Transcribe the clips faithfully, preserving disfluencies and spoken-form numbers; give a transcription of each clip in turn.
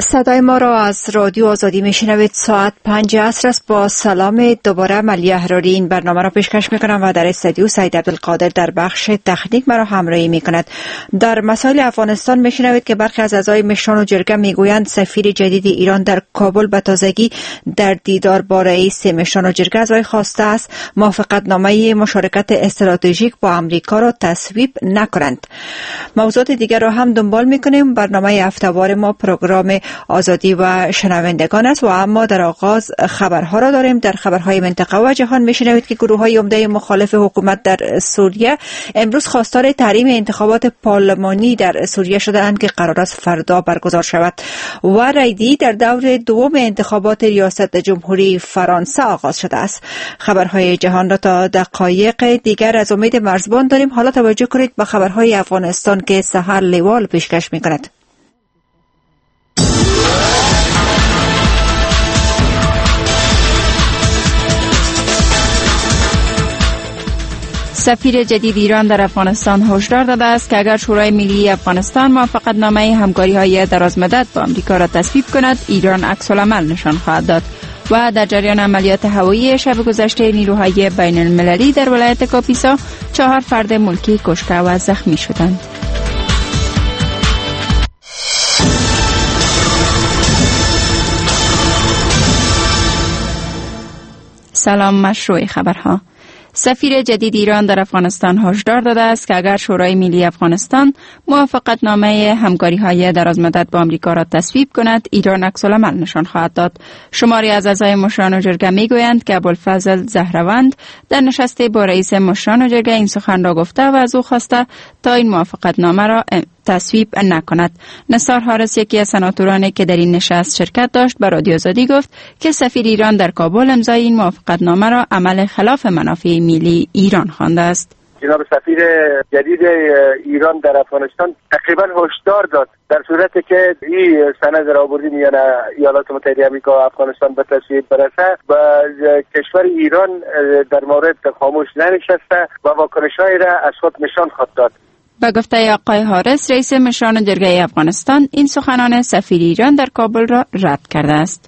صدای ما را از رادیو آزادی میشنوید. ساعت پنج عصر است. با سلام دوباره ملی احراری این برنامه را پیشکش میکنم و در استودیو سعید عبدالقادر در بخش تکنیک مرا همراهی میکند. در مسائل افغانستان میشنوید که برخی از اعضای مشران و جرگه میگویند سفیر جدید ایران در کابل به تازگی در دیدار با رئیس مشران و جرگه از وی خواسته است موافقتنامه مشارکت استراتژیک با امریکا را تصویب نکنند. موضوعات دیگر را هم دنبال میکنیم. برنامه هفته‌وار ما پروگرام آزادی و شنوندگان است و اما در آغاز خبرها را داریم. در خبرهای منطقه و جهان میشنوید که گروه‌های عمده مخالف حکومت در سوریه امروز خواستار تحریم انتخابات پارلمانی در سوریه شدند که قرار است فردا برگزار شود و ریدی در دور دوم انتخابات ریاست جمهوری فرانسه آغاز شده است. خبرهای جهان را تا دقایق دیگر از امید مرزبان داریم. حالا توجه کنید به خبرهای افغانستان که سحر لیوال پیشکش می‌کند. سفیر جدید ایران در افغانستان هشدار داده است که اگر شورای ملی افغانستان موافقتنامه همکاری‌های درازمدت با آمریکا را تصویب کند، ایران عکس‌العمل نشان خواهد داد. و در جریان عملیات هوایی شب گذشته نیروهای بین المللی در ولایت کاپیسا چهار فرد ملکی کشته و زخمی شدند. سلام. مشروع خبرها. سفیر جدید ایران در افغانستان هشدار داده است که اگر شورای ملی افغانستان موافقتنامه همکاری‌های درازمدت با آمریکا را تصویب کند، ایران عکس‌العمل نشان خواهد داد. شماری از اعضای مشران و جرگه میگویند که ابوالفضل زهروند در نشستی با رئیس مشران و جرگه این سخن را گفته و از او خواسته تا این موافقتنامه را تصویب نکند. نثار حارس، یکی از سناتورانی که در این نشست شرکت داشت، به رادیو آزادی گفت که سفیر ایران در کابل امضای این موافقتنامه را عمل خلاف منافع ملی ایران خوانده است. جناب سفیر جدید ایران در افغانستان تقریبا هشدار داد در صورتی که این سند را آوردی میان ایالات متحده آمریکا و افغانستان به تصویب برسه و کشور ایران در مورد خاموش ننشسته و واکنش‌هایی را از خود نشان خواهد داد. با گفته آقای حارس، رئیس مشران جرگه افغانستان این سخنان سفیر ایران در کابل را رد کرده است.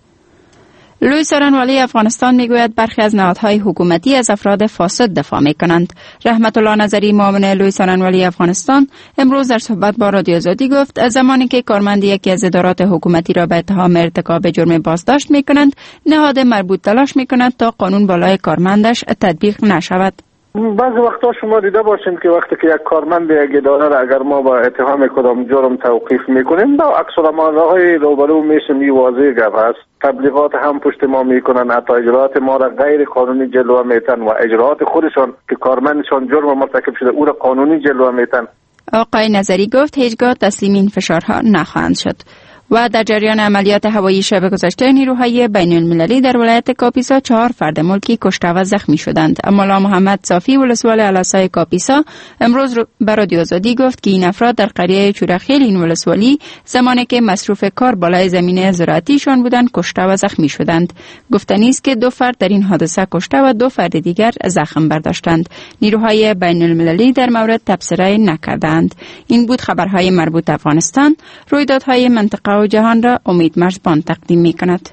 لوی سارنوالی افغانستان میگوید برخی از نهادهای حکومتی از افراد فاسد دفاع میکنند. رحمت الله نظری، معاون لوی سارنوالی افغانستان، امروز در صحبت با رادیو آزادی گفت از زمانی که کارمند یکی از ادارات حکومتی را به اتهام ارتکاب جرم بازداشت میکنند، نهاد مربوط تلاش میکند تا قانون بالای کارمندش تطبیق نشود. بعضی وقتا شما دیده باشین که وقتی که یک کارمند یک اداره را اگر ما با اتهام کدام جرم توقیف میکنیم، با عکس‌العمل‌های روبرو میشیم. این واضح گپ است. تبلیغات هم پشت ما میکنن، حتی اجراءات ما را غیر قانونی جلوه میتن و اجراءات خودشان که کارمندشان جرم مرتکب شده او را قانونی جلوه میتن. آقای نظری گفت هیچگاه تسلیم این فشارها نخواهند شد. و در جریان عملیات هوایی شب گذشته نیروهای بین المللی در ولایت کاپیسا چهار فرد ملکی کشته و زخمی شدند. مولا محمد صافی، ولسوال علاسای کاپیسا، امروز به رادیو آزادی گفت که این افراد در قریه چورخیل این ولسوالی زمانی که مصروف کار بالای زمین زراعتیشان بودند کشته و زخمی شدند. گفتنی است که دو فرد در این حادثه کشته و دو فرد دیگر زخم برداشتند. نیروهای بین المللی در مورد تبصره نکردند. این بود خبرهای مربوط افغانستان. رویدادهای منطقه و جهان را امید مرزبان تقدیم می کند.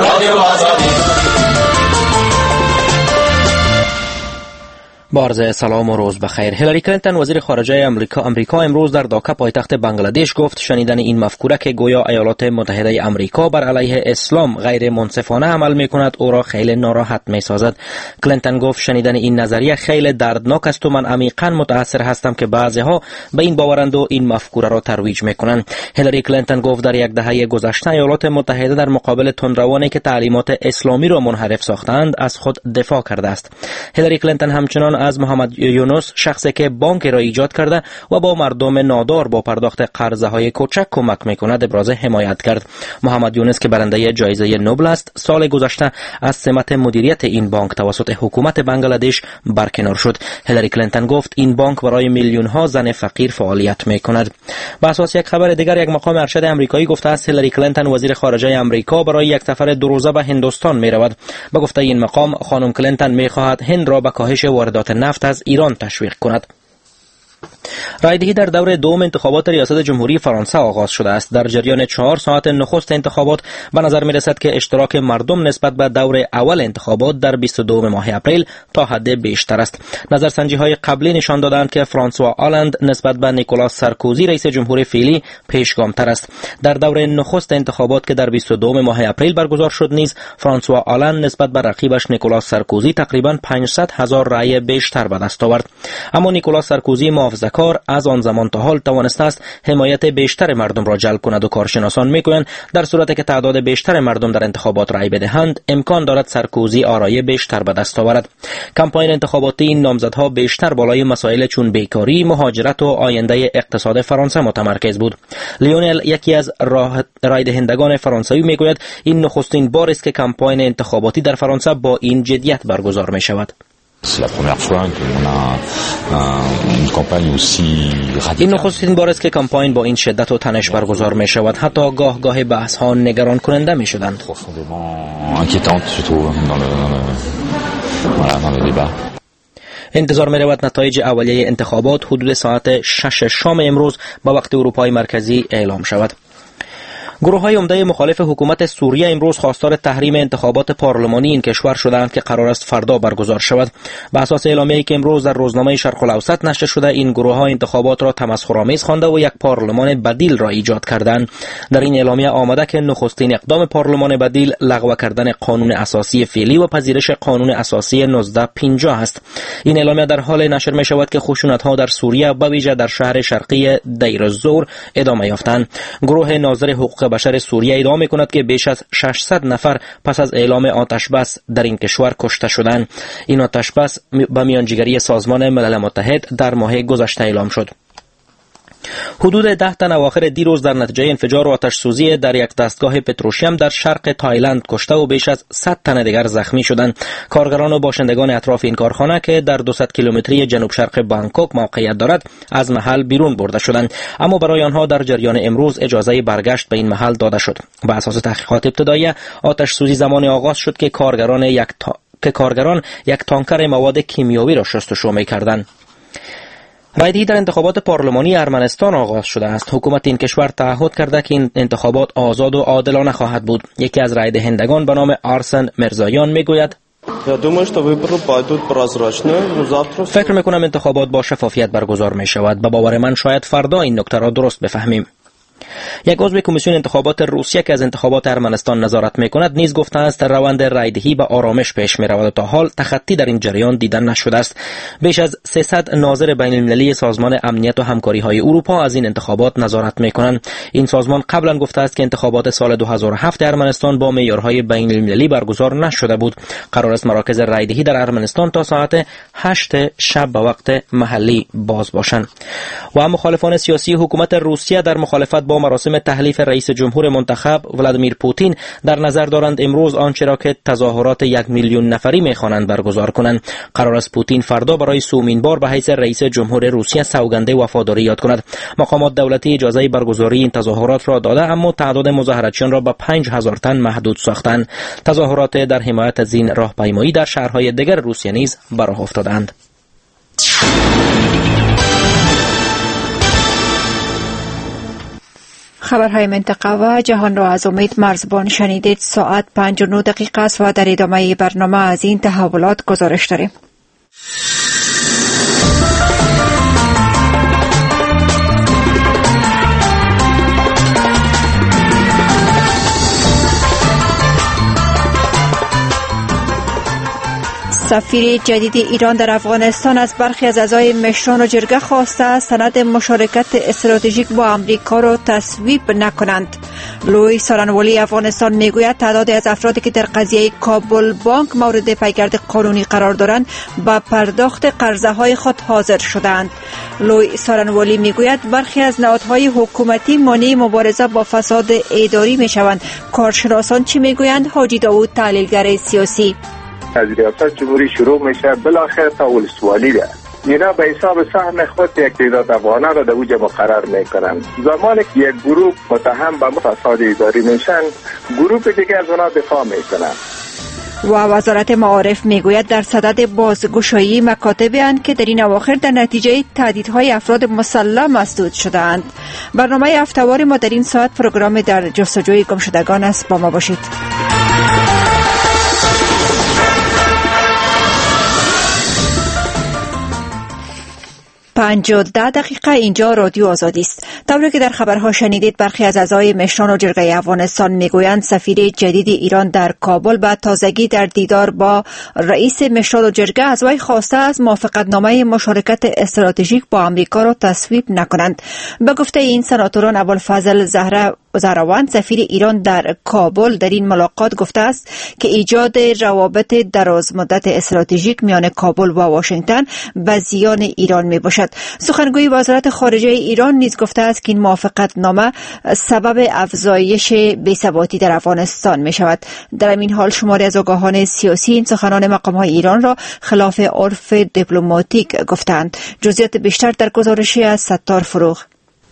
با عرض سلام و روز بخیر. هیلاری کلینتون وزیر خارجه امریکا امریکا امروز در داکا پایتخت بنگلادش گفت شنیدن این مفکوره که گویا ایالات متحده امریکا بر علیه اسلام غیر منصفانه عمل میکند او را خیلی ناراحت میسازد. کلینتون گفت شنیدن این نظریه خیلی دردناک است و من عمیقا متاثر هستم که بعضیها به این باورند و این مفکوره را ترویج میکنند. هیلاری کلینتون گفت در یک دهه گذشته ایالات متحده در مقابل تندروانی که تعلیمات اسلامی را منحرف ساختند از خود دفاع کرده است. هیلاری کلینتون همچنان از محمد یونس، شخصی که بانک را ایجاد کرده و با مردم نادار با پرداخت قرضه های کوچک کمک میکند، ابراز حمایت کرد. محمد یونس که برنده جایزه نوبل است، سال گذشته از سمت مدیریت این بانک توسط حکومت بنگلادش برکنار شد. هیلاری کلینتون گفت این بانک برای میلیون ها زن فقیر فعالیت میکند. با اساس یک خبر دیگر، یک مقام ارشد امریکایی گفته است هیلاری کلینتون وزیر خارجه امریکا برای یک سفر دو روزه به هندوستان میرود. با گفته این مقام، خانم کلینتون میخواهد هند را به کاهش واردات نفت از ایران تشویق کند. رایدهی در دور دوم انتخابات ریاست جمهوری فرانسه آغاز شده است. در جریان چهار ساعت نخست انتخابات به نظر می رسد که اشتراک مردم نسبت به دور اول انتخابات در بیست و دوم ماه اپریل تا حد بیشتر است. نظرسنجی های قبلی نشان دادند که فرانسوا آلند نسبت به نیکولاس سارکوزی رئیس جمهور فعلی پیشگامتر است. در دور نخست انتخابات که در بیست و دوم ماه اپریل برگزار شد نیز فرانسوا آلند نسبت به رقیبش نیکولاس سارکوزی تقریبا پانصد هزار رای بیشتر به دست آورد. اما نیکولاس سارکوزی محافظه‌کار از آن زمان تا حال توانسته است حمایت بیشتر مردم را جلب کند و کارشناسان میگویند در صورتی که تعداد بیشتر مردم در انتخابات رای بدهند امکان دارد سارکوزی آرای بیشتر به دست آورد. کمپاین انتخاباتی این نامزدها بیشتر بالای مسائل چون بیکاری، مهاجرت و آینده اقتصاد فرانسه متمرکز بود. لیونل یکی از رای دهندگان فرانسوی میگوید این نخستین بار است که کمپاین انتخاباتی در فرانسه با این جدیت برگزار می شود. این نخستین بار است که کمپاین با این شدت و تنش برگزار می شود. حتی گاه گاه بحث ها نگران کننده می شدند. انتظار می رود نتایج اولیه انتخابات حدود ساعت شش شام امروز با وقت اروپای مرکزی اعلام شود. گروه های عمده مخالف حکومت سوریه امروز خواستار تحریم انتخابات پارلمانی این کشور شدند که قرار است فردا برگزار شود. بر اساس اعلامیه‌ای که امروز در روزنامه شرق الاوسط نشر شده این گروه ها انتخابات را تمسخرآمیز خوانده و یک پارلمان بدیل را ایجاد کردند. در این اعلامیه آمده که نخستین اقدام پارلمان بدیل لغو کردن قانون اساسی فعلی و پذیرش قانون اساسی نوزده پنجاه است. این اعلامیه در حال نشر می شود که خشونت ها در سوریه به ویژه در شهر شرقی دیر الزور ادامه یافتند. گروه ناظر حقوق بشر سوریه ادعا می‌کند که بیش از ششصد نفر پس از اعلام آتش بس در این کشور کشته شدند. این آتش بس به میانجیگری سازمان ملل متحد در ماه گذشته اعلام شد. حدود ده تن اواخر دیروز در نتیجه انفجار و آتش سوزی در یک دستگاه پتروشیم در شرق تایلند کشته و بیش از صد تن دیگر زخمی شدند. کارگران و باشندگان اطراف این کارخانه که در دویست کیلومتری جنوب شرق بانکوک موقعیت دارد از محل بیرون برده شدند، اما برای آنها در جریان امروز اجازه برگشت به این محل داده شد. بر اساس تحقیقات ابتدایی آتش سوزی زمان آغاز شد که کارگران یک تا... که کارگران یک تانکر مواد کیمیاوی را شستشو می‌کردند. رایدهی در انتخابات پارلمانی ارمنستان آغاز شده است. حکومت این کشور تعهد کرده که این انتخابات آزاد و عادلانه خواهد بود. یکی از رای دهندگان به نام آرسن مرزایان میگوید فکر میکنم انتخابات با شفافیت برگزار می شود. به باور من شاید فردا این نکته را درست بفهمیم. یک عضو کمیسیون انتخابات روسیه که از انتخابات ارمنستان نظارت میکند نیز گفته است روند رایدهی به آرامش پیش میرود و تا حال تخطی در این جریان دیدن نشده است. بیش از سیصد ناظر بین المللی سازمان امنیت و همکاری های اروپا از این انتخابات نظارت میکنند. این سازمان قبلا گفته است که انتخابات سال دو هزار و هفت ارمنستان با معیارهای بین المللی برگزار نشده بود. قرار است مراکز رایدهی در ارمنستان تا ساعت هشت شب به وقت محلی باز باشند. و مخالفان سیاسی حکومت روسیه در مخالفت با مراسم تحلیف رئیس جمهور منتخب ولادیمیر پوتین در نظر دارند امروز آنچه را که تظاهرات یک میلیون نفری میخوانند برگزار کنند. قرار است پوتین فردا برای سومین بار به حیث رئیس جمهور روسیه سوگند وفاداری یاد کند. مقامات دولتی اجازه برگزاری این تظاهرات را داده اما تعداد مظاهراتچیان را به پنج هزار تن محدود ساختند. تظاهرات در حمایت از این راهپیمایی در شهرهای دیگر روسیه نیز به راه افتادند. خبرهای منطقه و جهان را از امید مرزبان شنیدید. ساعت پنج و نه دقیقه است و در ادامه برنامه از این تحولات گزارش داریم. سفیر جدید ایران در افغانستان از برخی از اعضای مشران و جرگه خواسته سند مشارکت استراتژیک با امریکا را تصویب نکنند. لوی سارنوالی افغانستان میگوید تعدادی از افرادی که در قضیه کابل بانک مورد پیگرد قانونی قرار دارند با پرداخت قرضه های خود حاضر شدند. لوی سارنوالی میگوید برخی از نهادهای حکومتی مانع مبارزه با فساد اداری میشوند. کارشناسان چی میگویند؟ حاجی داوود تحلیلگر سیاسی: از ریاست جمهوری شروع میشه بالاخره تا ولسوالی ده. اینا به حساب سهم خود یک تعداد افغانه را در اوج مقرر میکنن. زمانی که یک گروه متهم به فساد اداری میشن، گروه دیگه از اونا دفاع میکنن. و وزارت معارف میگوید در صدد بازگشایی مکاتب اند که در این اواخر در نتیجه تهدیدهای افراد مسلح مسدود شدند. برنامه هفته‌وار ما در این ساعت پروگرام در جستجوی گمشدگان است. با ما باشید. پنج و ده دقیقه اینجا رادیو آزادی است. طوری که در خبرها شنیدید، برخی از اعضای مشران و جرگه افغانستان میگویند سفیر جدید ایران در کابل به تازگی در دیدار با رئیس مشران و جرگه از وی خواسته از موافقتنامه مشارکت استراتژیک با امریکا را تصویب نکنند. به گفته این سناتوران، ابوالفضل زهره زهروند سفیر ایران در کابل در این ملاقات گفته است که ایجاد روابط دراز مدت استراتژیک میان کابل و واشنگتن به زیان ایران می باشد. سخنگوی وزارت خارجه ایران نیز گفته است که این موافقت نامه سبب افزایش بی‌ثباتی در افغانستان می شود. در این حال شماری از آگاهان سیاسی این سخنان مقام‌های ایران را خلاف عرف دیپلماتیک گفتند. جزئیات بیشتر در گزارشی از ستار فروغ.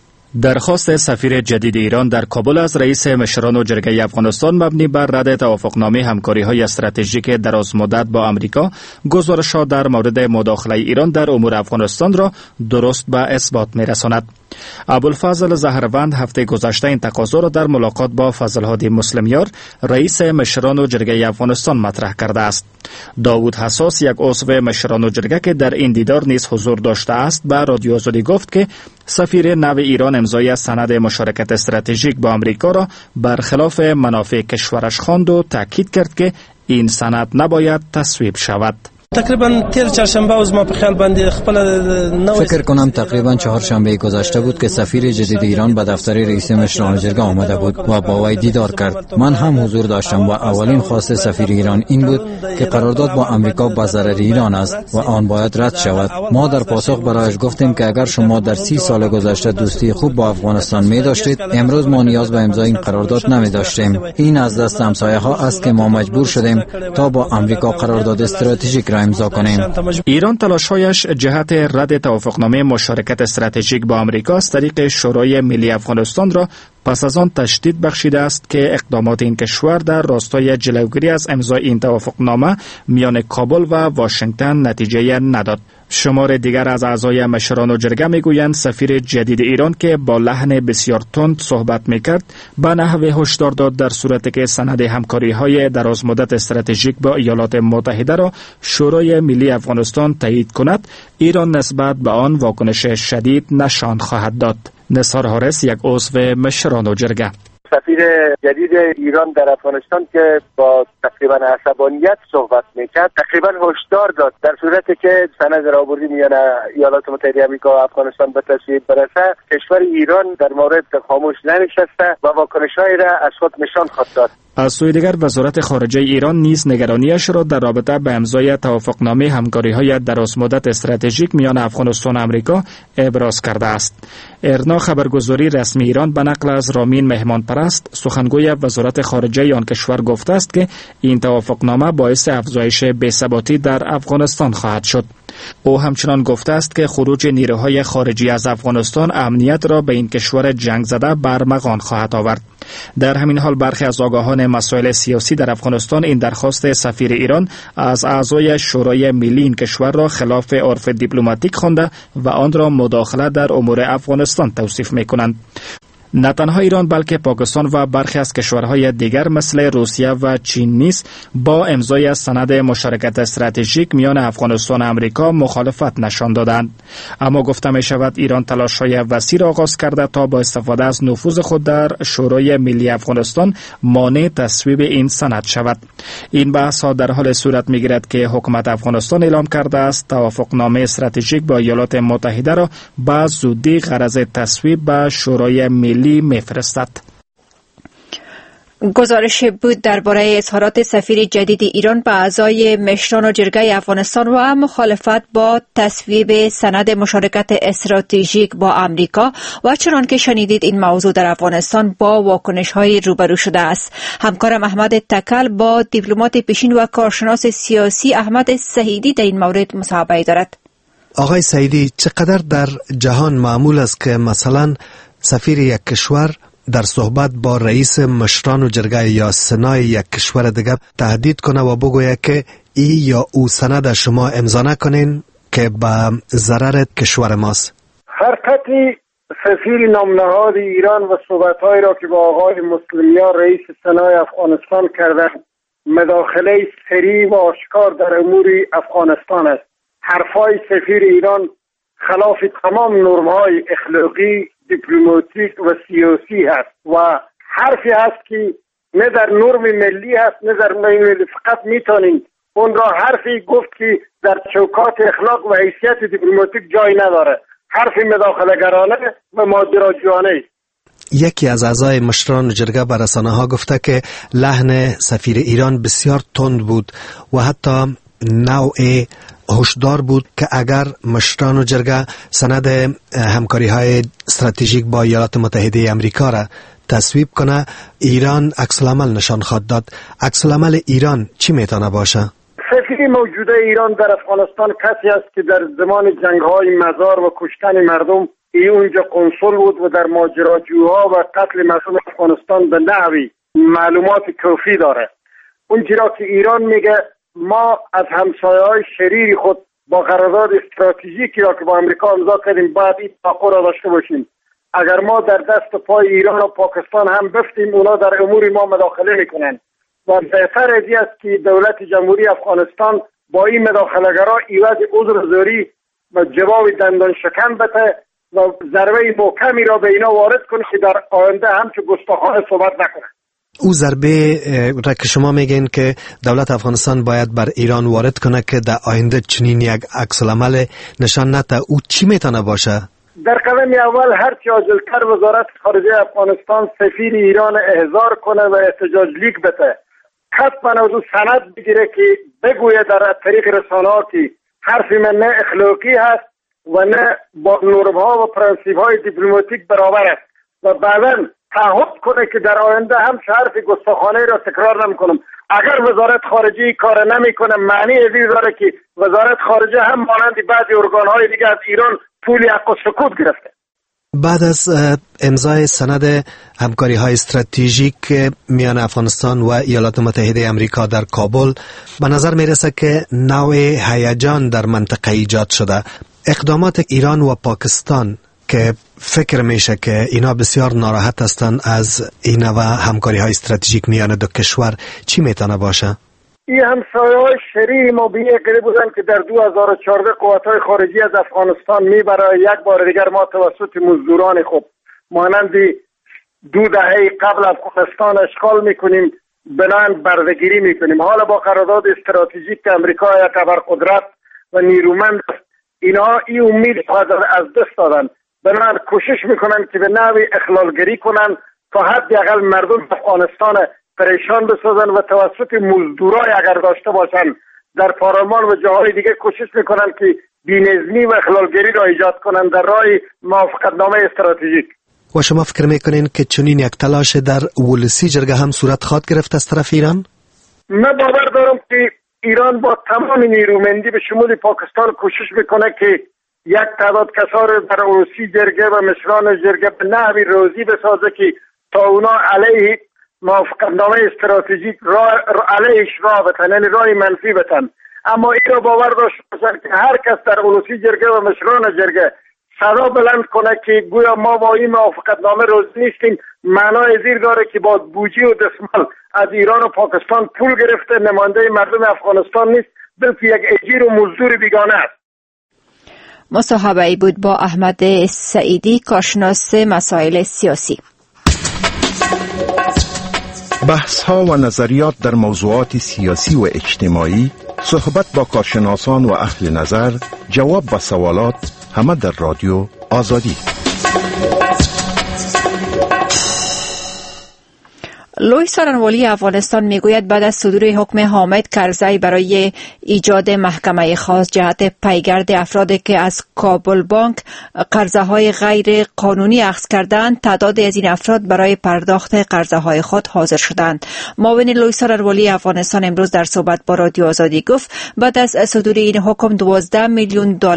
درخواست سفیر جدید ایران در کابل از رئیس مشران و جرگه افغانستان مبنی بر رد توافقنامه همکاری‌های استراتژیک درازمدت با آمریکا، گزارش‌ها در مورد مداخله ایران در امور افغانستان را درست به اثبات می‌رساند. ابوالفضل زهروند هفته گذشته این تقاضا را در ملاقات با فضل‌هادی مسلمیار، رئیس مشران و جرگه افغانستان مطرح کرده است. داوود حساس، یک عضو مشران و جرگه که در این دیدار نیز حضور داشته است، به رادیو آزادی گفت که سفیر نو ایران امضای سند مشارکت استراتژیک با آمریکا را برخلاف منافع کشورش خواند و تاکید کرد که این سند نباید تصویب شود. تقریبا تیر چهارشنبه از ما په خیال باندې خپل نو فکر کنم تقریبا چهارشنبه گذشته بود که سفیر جدید ایران به دفتر رئیس مشران جرگه آمده بود و با وی دیدار کرد. من هم حضور داشتم و اولین خواست سفیر ایران این بود که قرارداد با آمریکا به ضرر ایران است و آن باید رد شود. ما در پاسخ برایش گفتیم که اگر شما در سی سال گذشته دوستی خوب با افغانستان می داشتید، امروز ما نیاز به امضای این قرارداد نمی داشتیم. این از دست همسایه ها است که ما مجبور شدیم تا با آمریکا قرارداد استراتژیک را امضا کنیم. ایران تلاش‌هایش جهت رد توافقنامه مشارکت استراتژیک با آمریکا از طریق شورای ملی افغانستان را پس از آن تشدید بخشیده است که اقدامات این کشور در راستای جلوگیری از امضای این توافقنامه میان کابل و واشنگتن نتیجه نداد. شمار دیگر از اعضای مشران و جرگه میگویند سفیر جدید ایران که با لحن بسیار تند صحبت میکرد به نحو هشدار داد در صورتی که سند همکاری‌های درازمدت استراتژیک با ایالات متحده را شورای ملی افغانستان تایید کند، ایران نسبت به آن واکنش شدید نشان خواهد داد. نثار حارس، یک عضو مشران و جرگه: سفیر جدید ایران در افغانستان که با تقریبا عصبانیت صحبت میکرد تقریبا هشدار داد در صورتی که سند راهبردی میان ایالات متحده آمریکا و افغانستان به تصویب برسه، کشور ایران در مورد خاموش ننشسته و واکنش‌هایی را از خود نشان خواهد داد. از سوی دیگر وزارت خارجه ایران نیز نگرانیش را در رابطه به امضای توافقنامه همکاری‌های درازمدت استراتژیک میان افغانستان و آمریکا ابراز کرده است. ارنا خبرگزاری رسمی ایران به نقل از رامین مهمانپرست، سخنگوی وزارت خارجه آن کشور گفته است که این توافقنامه باعث افزایش بی‌ثباتی در افغانستان خواهد شد. او همچنان گفته است که خروج نیروهای خارجی از افغانستان امنیت را به این کشور جنگ زده برمغان خواهد آورد. در همین حال برخی از آگاهان مسائل سیاسی در افغانستان این درخواست سفیر ایران از اعضای شورای ملی این کشور را خلاف عرف دیپلماتیک خوانده و آن را مداخله در امور افغانستان توصیف می‌کنند. نه تنها ایران بلکه پاکستان و برخی از کشورهای دیگر مثل روسیه و چین نیز با امضای سند مشارکت استراتژیک میان افغانستان و آمریکا مخالفت نشان دادند. اما گفته می شود ایران تلاش‌های وسیع را آغاز کرده تا با استفاده از نفوذ خود در شورای ملی افغانستان مانع تصویب این سند شود. این بحث ها در حال صورت می گیرد که حکومت افغانستان اعلام کرده است توافقنامه استراتژیک با ایالات متحده را به زودی غرض تصویب به شورای ملی میفرستد. گزارش بود درباره اظهارات سفیر جدید ایران به اعضای مشران و جرگه افغانستان و مخالفت با تصویب سند مشارکت استراتژیک با آمریکا و چنانکه شنیدید این موضوع در افغانستان با واکنش‌های روبرو شده است. همکارم احمد تکل با دیپلمات پیشین و کارشناس سیاسی احمد سعیدی در این مورد مصاحبه دارد. آقای سعیدی، چقدر در جهان معمول است که مثلا سفیر یک کشور در صحبت با رئیس مشران و جرگه یا سنای یک کشور دیگر تهدید کنه و بگویه که ای یا او سند شما امضا نکنین که به ضرر کشور ماست؟ حرکتی سفیر نامنهاد ایران و صحبت‌هایی را که با آقای مسلمیان رئیس سنای افغانستان کردند مداخله سریع و آشکار در امور افغانستان است. حرفای سفیر ایران خلاف تمام نرم‌های اخلاقی، دیپلماتیک و سیاسی است و حرفی است که نه در نرم ملی است نه در نرم ملی. فقط میتونیم اون را حرفی گفت که در چوکات اخلاق و حیثیت دیپلماتیک جای نداره. حرفی مداخله‌گرانه و ماجراجویانه. یکی از اعضای مشران جرگه به رسانه‌ها گفته که لحن سفیر ایران بسیار تند بود و حتی نوع هشدار بود که اگر مشران و جرگه سند همکاری‌های استراتژیک با ایالات متحده آمریکا را تصویب کنه ایران عکس‌العمل نشان خواهد داد. عکس‌العمل ایران چی میتونه باشه؟ سفیر موجوده ایران در افغانستان کسی است که در زمان جنگ‌های مزار و کشتن مردم ای اونجا کنسول بود و در ماجراجوها و قتل مردم افغانستان به نحوی معلومات کافی داره. اونجا که ایران میگه ما از همسایه‌های شریر خود با قرارداد استراتژیکی را که با آمریکا امضا کردیم باید این توقع را داشته باشیم. اگر ما در دست پای ایران و پاکستان هم بفتیم اونا در امور ما مداخله میکنن و بهتر ازی است که دولت جمهوری افغانستان با این مداخله‌گرا ایواز عذرزاری و جواب دندان شکن بده و ضربه محکمی را به اینا وارد کنه که در آینده همچون گستاخانه صحبت نکنه. او ضربه را که شما میگین که دولت افغانستان باید بر ایران وارد کنه که در آینده چنین یک عکس‌العمل نشان نده، او چی میتونه باشه؟ در قدم اول هر چی عاجل‌تر وزارت خارجه افغانستان سفیر ایران احضار کنه و احتجاج لیک بده. حتما از او سند بگیره که بگویه در طریق رسانه‌ها که حرف من نه اخلاقی هست و نه با نرم‌ها و پرنسیپ‌های دیپلماتیک برابر است و بعداً تعهد کنه که در آینده هم حرف گستاخانه را تکرار نمی‌کنم. اگر وزارت خارجه کار نمی‌کنه معنی ازی داره که وزارت خارجه هم مانند بعضی ارگان‌های دیگه از ایران پول حق و سکوت گرفته. بعد از امضای سند همکاری‌های استراتژیک میان افغانستان و ایالات متحده آمریکا در کابل به نظر میرسه که نوع هیجان در منطقه ایجاد شده. اقدامات ایران و پاکستان که فکر میشه که اینا بسیار ناراحت هستند از این و همکاری‌های استراتژیک میان دو کشور، چی میتونه باشه؟ این همسایه‌های شریع ما به قریب بودن که در دو هزار و چهارده قوات‌های خارجی از افغانستان میبره. یک بار دیگر ما توسط مزدوران خوب مانند دو دهه قبل افغانستان اشغال میکنیم، بنان بردهگیری میکنیم. حالا با قرارداد استراتژیک که امریکا یک ابرقدرت و نیرومند است، اینا این امید از دست دادن. بنان کوشش میکنن که به نحوی اخلالگری کنن تا حداقل مردم افغانستان پریشان بسازن و توسط مزدورای اگر داشته باشن در پارلمان و جاهای دیگه کوشش میکنن که بی‌نظمی و اخلالگری را ایجاد کنن در راه موافقتنامه استراتژیک. و شما فکر میکنین که چنین یک تلاش در ولسی جرگه هم صورت خواهد گرفت از طرف ایران؟ من باور دارم که ایران با تمام نیرومندی به شمول پاکستان کوشش میکنه که یک تعداد کسا را در ولسی جرگه و مشران جرگه به نحوی راضی بسازه که تا اونا علیه موافقتنامه استراتژیک را علیهش راه بتن، یعنی راه منفی بتن. اما این را باور داشته باشن که هر کس در ولسی جرگه و مشران جرگه صدا بلند کنه که گویا ما با این موافقتنامه راضی نیستیم، معنای زیر داره که با بودجه و دستمال از ایران و پاکستان پول گرفته، نماینده مردم افغانستان نیست بلکه یک اجیر و مزدور بیگانه است. مصاحبه ای بود با احمد سعیدی، کارشناس مسائل سیاسی. بحث ها و نظریات در موضوعات سیاسی و اجتماعی، صحبت با کارشناسان و اهل نظر، جواب به سوالات، همه در رادیو آزادی. لوی سارنوالی افغانستان میگوید بعد از صدور حکم حامد کرزی برای ایجاد محکمه خاص جهت پیگرد افرادی که از کابل بانک قرضه های غیر قانونی اخذ کردند، تعداد از این افراد برای پرداخت قرضه های خود حاضر شدند. معاون لوی سارنوالی افغانستان امروز در صحبت با رادیو آزادی گفت بعد از صدور این حکم دوازده میلیون دلار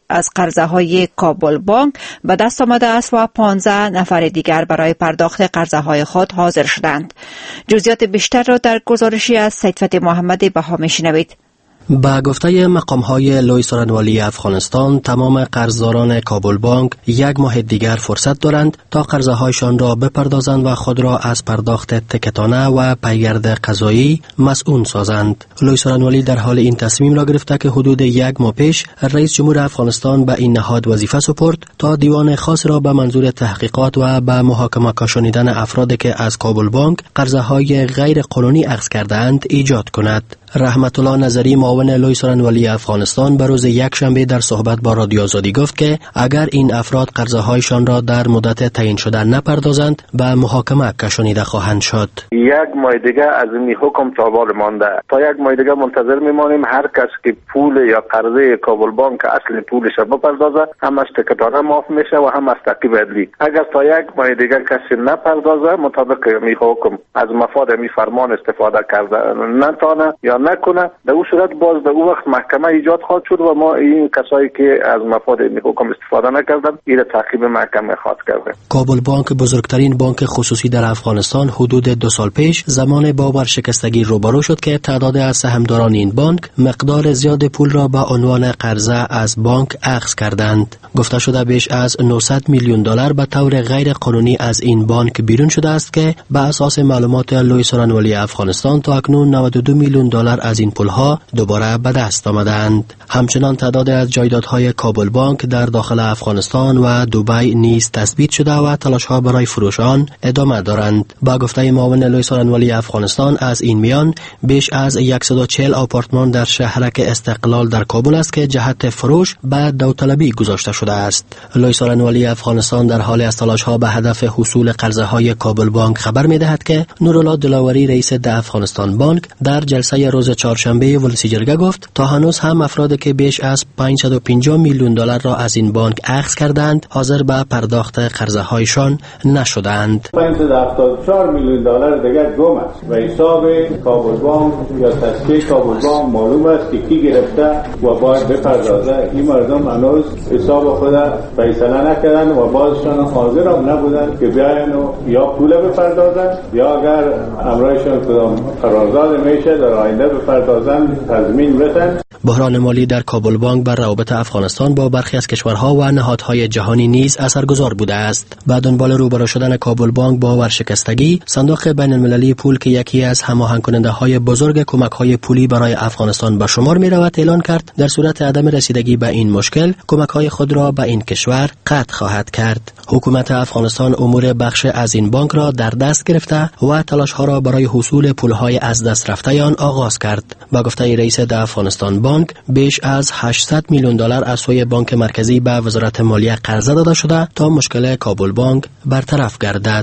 از قرضه های کابل بانک به دست آمده است و پانزده نفر دیگر برای پرداخت قرضه های خود حاضر شدند. جزئیات بیشتر را در گزارشی از سیدفتح محمد بها میشنوید. با گفته مقام‌های لوی سورنوالی افغانستان، تمام قرضداران کابل بانک یک ماه دیگر فرصت دارند تا قرضه‌هایشان را بپردازند و خود را از پرداخت تکتانه و پیگرد قضایی مسئول سازند. لوی سورنوالی در حال این تصمیم را گرفته که حدود یک ماه پیش رئیس جمهور افغانستان به این نهاد وظیفه سپرد تا دیوان خاص را به منظور تحقیقات و به محاکمه کشانیدن افرادی که از کابل بانک قرضه‌های غیر قانونی اخذ کرده‌اند ایجاد کند. رحمت الله نظری معاون لوی سورنوالی افغانستان به روز یک شنبه در صحبت با رادیو آزادی گفت که اگر این افراد قرضه هایشان را در مدت تعیین شده نپردازند به محاکمه کشانیده خواهند شد. یک ماه دیگه از این حکم تا بال مانده، تا یک ماه دیگه منتظر میمانیم هر کس که پول یا قرضه کابل بانک اصل پولش را بپردازه هم از تکتانه معاف میشه و هم از تعقیب عدلی. اگر تا یک ماه دیگه کسی نپردازه مطابق می حکم از مفاد می فرمان استفاده کرده نتانه یا نکنه، در اون صورت باز در اون وقت محکمه ایجاد خواهد شد و ما این کسایی که از مفاد این حکم استفاده نکردن این تعقیب محکمه خواهد کرده. کابل بانک بزرگترین بانک خصوصی در افغانستان حدود دو سال پیش زمان با ورشکستگی روبرو شد که تعداد از سهامداران این بانک مقدار زیاد پول را به عنوان قرضه از بانک اخذ کردند. گفته شده بیش از نهصد میلیون دلار به طور غیر قانونی از این بانک بیرون شده است که به اساس معلومات لوی سورنوالی افغانستان تا اکنون نود و دو میلیون دلار از این پولها دوباره به دست آمدند. همچنان تعداد از جایدادهای کابل بانک در داخل افغانستان و دبی نیز تثبیت شده و تلاش‌ها برای فروش آن ادامه دارند. با گفته معاون لوی سورنوالی افغانستان از این میان بیش از صد و چهل آپارتمان در شهرک استقلال در کابل است که جهت فروش به داوطلبی گذاشته شده است. لوی سورنوالی افغانستان در حال از تلاش‌ها به هدف حصول قرضه‌های کابل بانک خبر می‌دهد که نورالله دلاوری رئیس ده افغانستان بانک در جلسه روز چهارشنبه ولسی جرگه گفت تا هنوز هم افرادی که بیش از پانصد و پنجاه میلیون دلار را از این بانک اخذ کردند حاضر به پرداخت قرضه هایشان نشدند. پانصد و هفتاد و چهار میلیون دلار دیگر گم است و حساب کابل بانک یا تصفیه کابل بانک معلوم است که کی گرفته و باید بپردازه. این مردم هنوز حساب خود فیصله نکردن و بازشان حاضر هم نبودن که بیاین و یا پول بپردازن یا اگر امرایشان کدام قرارداد میشه در آینده بپردازن تضمین بدن. بحران مالی در کابل بانک بر روابط افغانستان با برخی از کشورها و نهادهای جهانی نیز اثرگذار بوده است. بعد دنبال روبرو شدن کابل بانک با ورشکستگی، صندوق بین المللی پول که یکی از هماهنگ کننده های بزرگ کمک های پولی برای افغانستان به شمار می رود اعلان کرد در صورت عدم رسیدگی به این مشکل کمک های خود را به این کشور قطع خواهد کرد. حکومت افغانستان امور بخش از این بانک را در دست گرفته و تلاش ها را برای حصول پول های از دست رفته آن آغاز کرد. با گفته رئیس ده افغانستان بانک بیش از هشتصد میلیون دلار از سوی بانک مرکزی به وزارت مالیه قرضه داده شده تا مشکل کابل بانک برطرف گردد.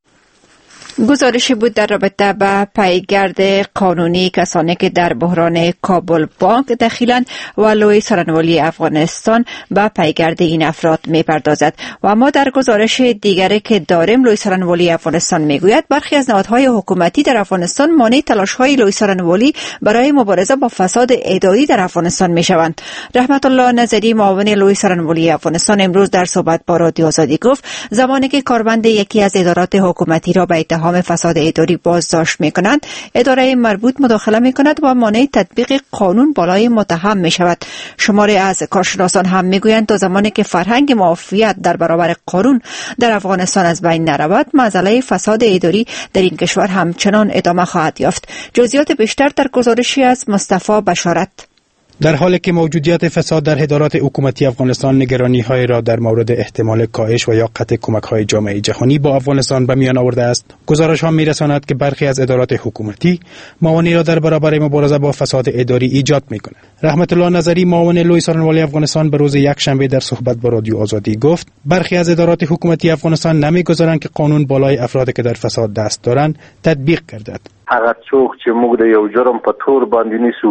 گزارشی بود در رابطه با پیگرد قانونی کسانی که در بحران کابل بانک دخیلند و لوی سورنوالی افغانستان به پیگرد این افراد میپردازد. و ما در گزارش دیگری که داریم لوی سورنوالی افغانستان میگوید برخی از نهادهای حکومتی در افغانستان مانع تلاش‌های لوی سورنوالی برای مبارزه با فساد اداری در افغانستان میشوند. رحمت الله نظری معاون لوی سورنوالی افغانستان امروز در صحبت با رادیو آزادی گفت زمانی که کارمند یکی از ادارات حکومتی را به اتهام فساد اداری بازداشت میکنند، اداره مربوط مداخله میکند و مانع تطبیق قانون بالای متهم میشود. شماری از کارشناسان هم میگویند تا زمانی که فرهنگ معافیت در برابر قانون در افغانستان از بین نرود، مسئله فساد اداری در این کشور همچنان ادامه خواهد یافت. جزئیات بیشتر در گزارشی از مصطفی بشارت. در حالی که موجودیت فساد در ادارات حکومتی افغانستان نگرانی‌های را در مورد احتمال کاهش و یا قطع کمک‌های جامعه جهانی با افغانستان به میان آورده است، گزارش‌ها می‌رساند که برخی از ادارات حکومتی موانعی را در برابر مبارزه با فساد اداری ایجاد می‌کنند. رحمت الله نظری معاون لوی سورنوالی افغانستان به روز یک شنبه در صحبت با رادیو آزادی گفت برخی از ادارات حکومتی افغانستان نمی‌گذارند که قانون بالای افرادی که در فساد دست دارند تطبیق گردد. هغه څوک چې موږ د یو جرم په تور باندې نیسو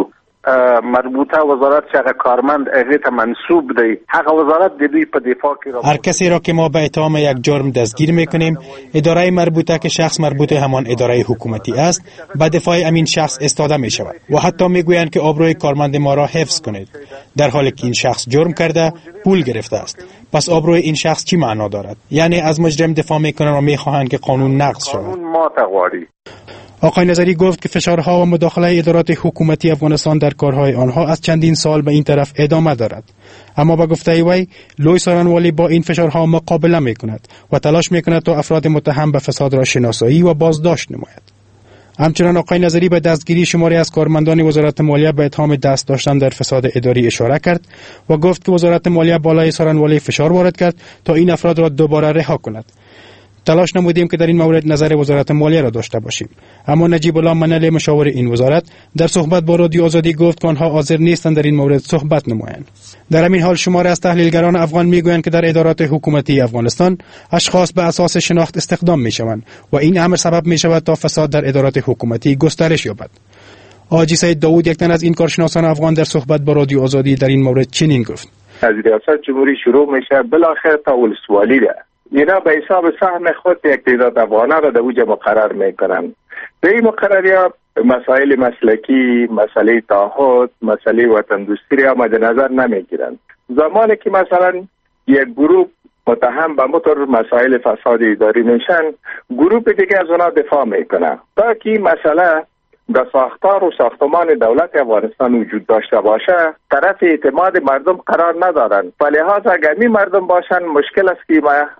مربوطه وزارت چه کارمند اغیت منصوب دی حق وزارت دیدی په دفاع کې را هر کسی را که ما به اتهام یک جرم دستگیر میکنیم، اداره مربوطه که شخص مربوط همان اداره حکومتی است به دفاع امین شخص استاده می شود و حتی میگویند که آبروی کارمند ما را حفظ کنید، در حالی که این شخص جرم کرده پول گرفته است. پس آبروی این شخص چی معنا دارد؟ یعنی از مجرم دفاع میکنند و میخواهند که قانون نقض شود. قانون ما تغواری. آقای نظری گفت که فشارها و مداخله ادارات حکومتی افغانستان در کارهای آنها از چندین سال به این طرف ادامه دارد، اما با گفته وی لوی سارنوالی با این فشارها مقابله میکند و تلاش میکند تا افراد متهم به فساد را شناسایی و بازداشت نماید. همچنان آقای نظری به دستگیری شماری از کارمندان وزارت مالیه به اتهام دست داشتن در فساد اداری اشاره کرد و گفت که وزارت مالیه بالای سارنوالی فشار وارد کرد تا این افراد را دوباره رها کند. تلاش نمودیم که در این مورد نظر وزارت مالیه را داشته باشیم، اما نجیب الله منل مشاور این وزارت در صحبت با رادیو آزادی گفت که آنها حاضر نیستند در این مورد صحبت نمایند. در همین حال شماری از تحلیلگران افغان میگویند که در ادارات حکومتی افغانستان اشخاص به اساس شناخت استخدام میشوند و این امر سبب میشود تا فساد در ادارات حکومتی گسترش یابد. حاجی سید داوود، یک تن از این کارشناسان افغان، در صحبت با رادیو آزادی در این مورد چنین گفت: از ریاست جمهوری شروع میشه بالاخره تا ولسوالی ده. اینا به حساب سهم خود یک تعداد افغانان را در اوج مقرر میکنن. به این مقرریات مسائل مسلکی، مسئله تعهد، مسئله وطن دوستی را مد نظر نمیگیرن. زمانی که مثلا یک گروه متهم به مطور مسائل فساد اداری میشن، گروه دیگه از اونا دفاع میکنه تا که مسئله در ساختار و ساختمان دولت افغانستان وجود داشته باشه، طرف اعتماد مردم قرار ندارن. فلهذا اگر می مردم باشن مشکل است که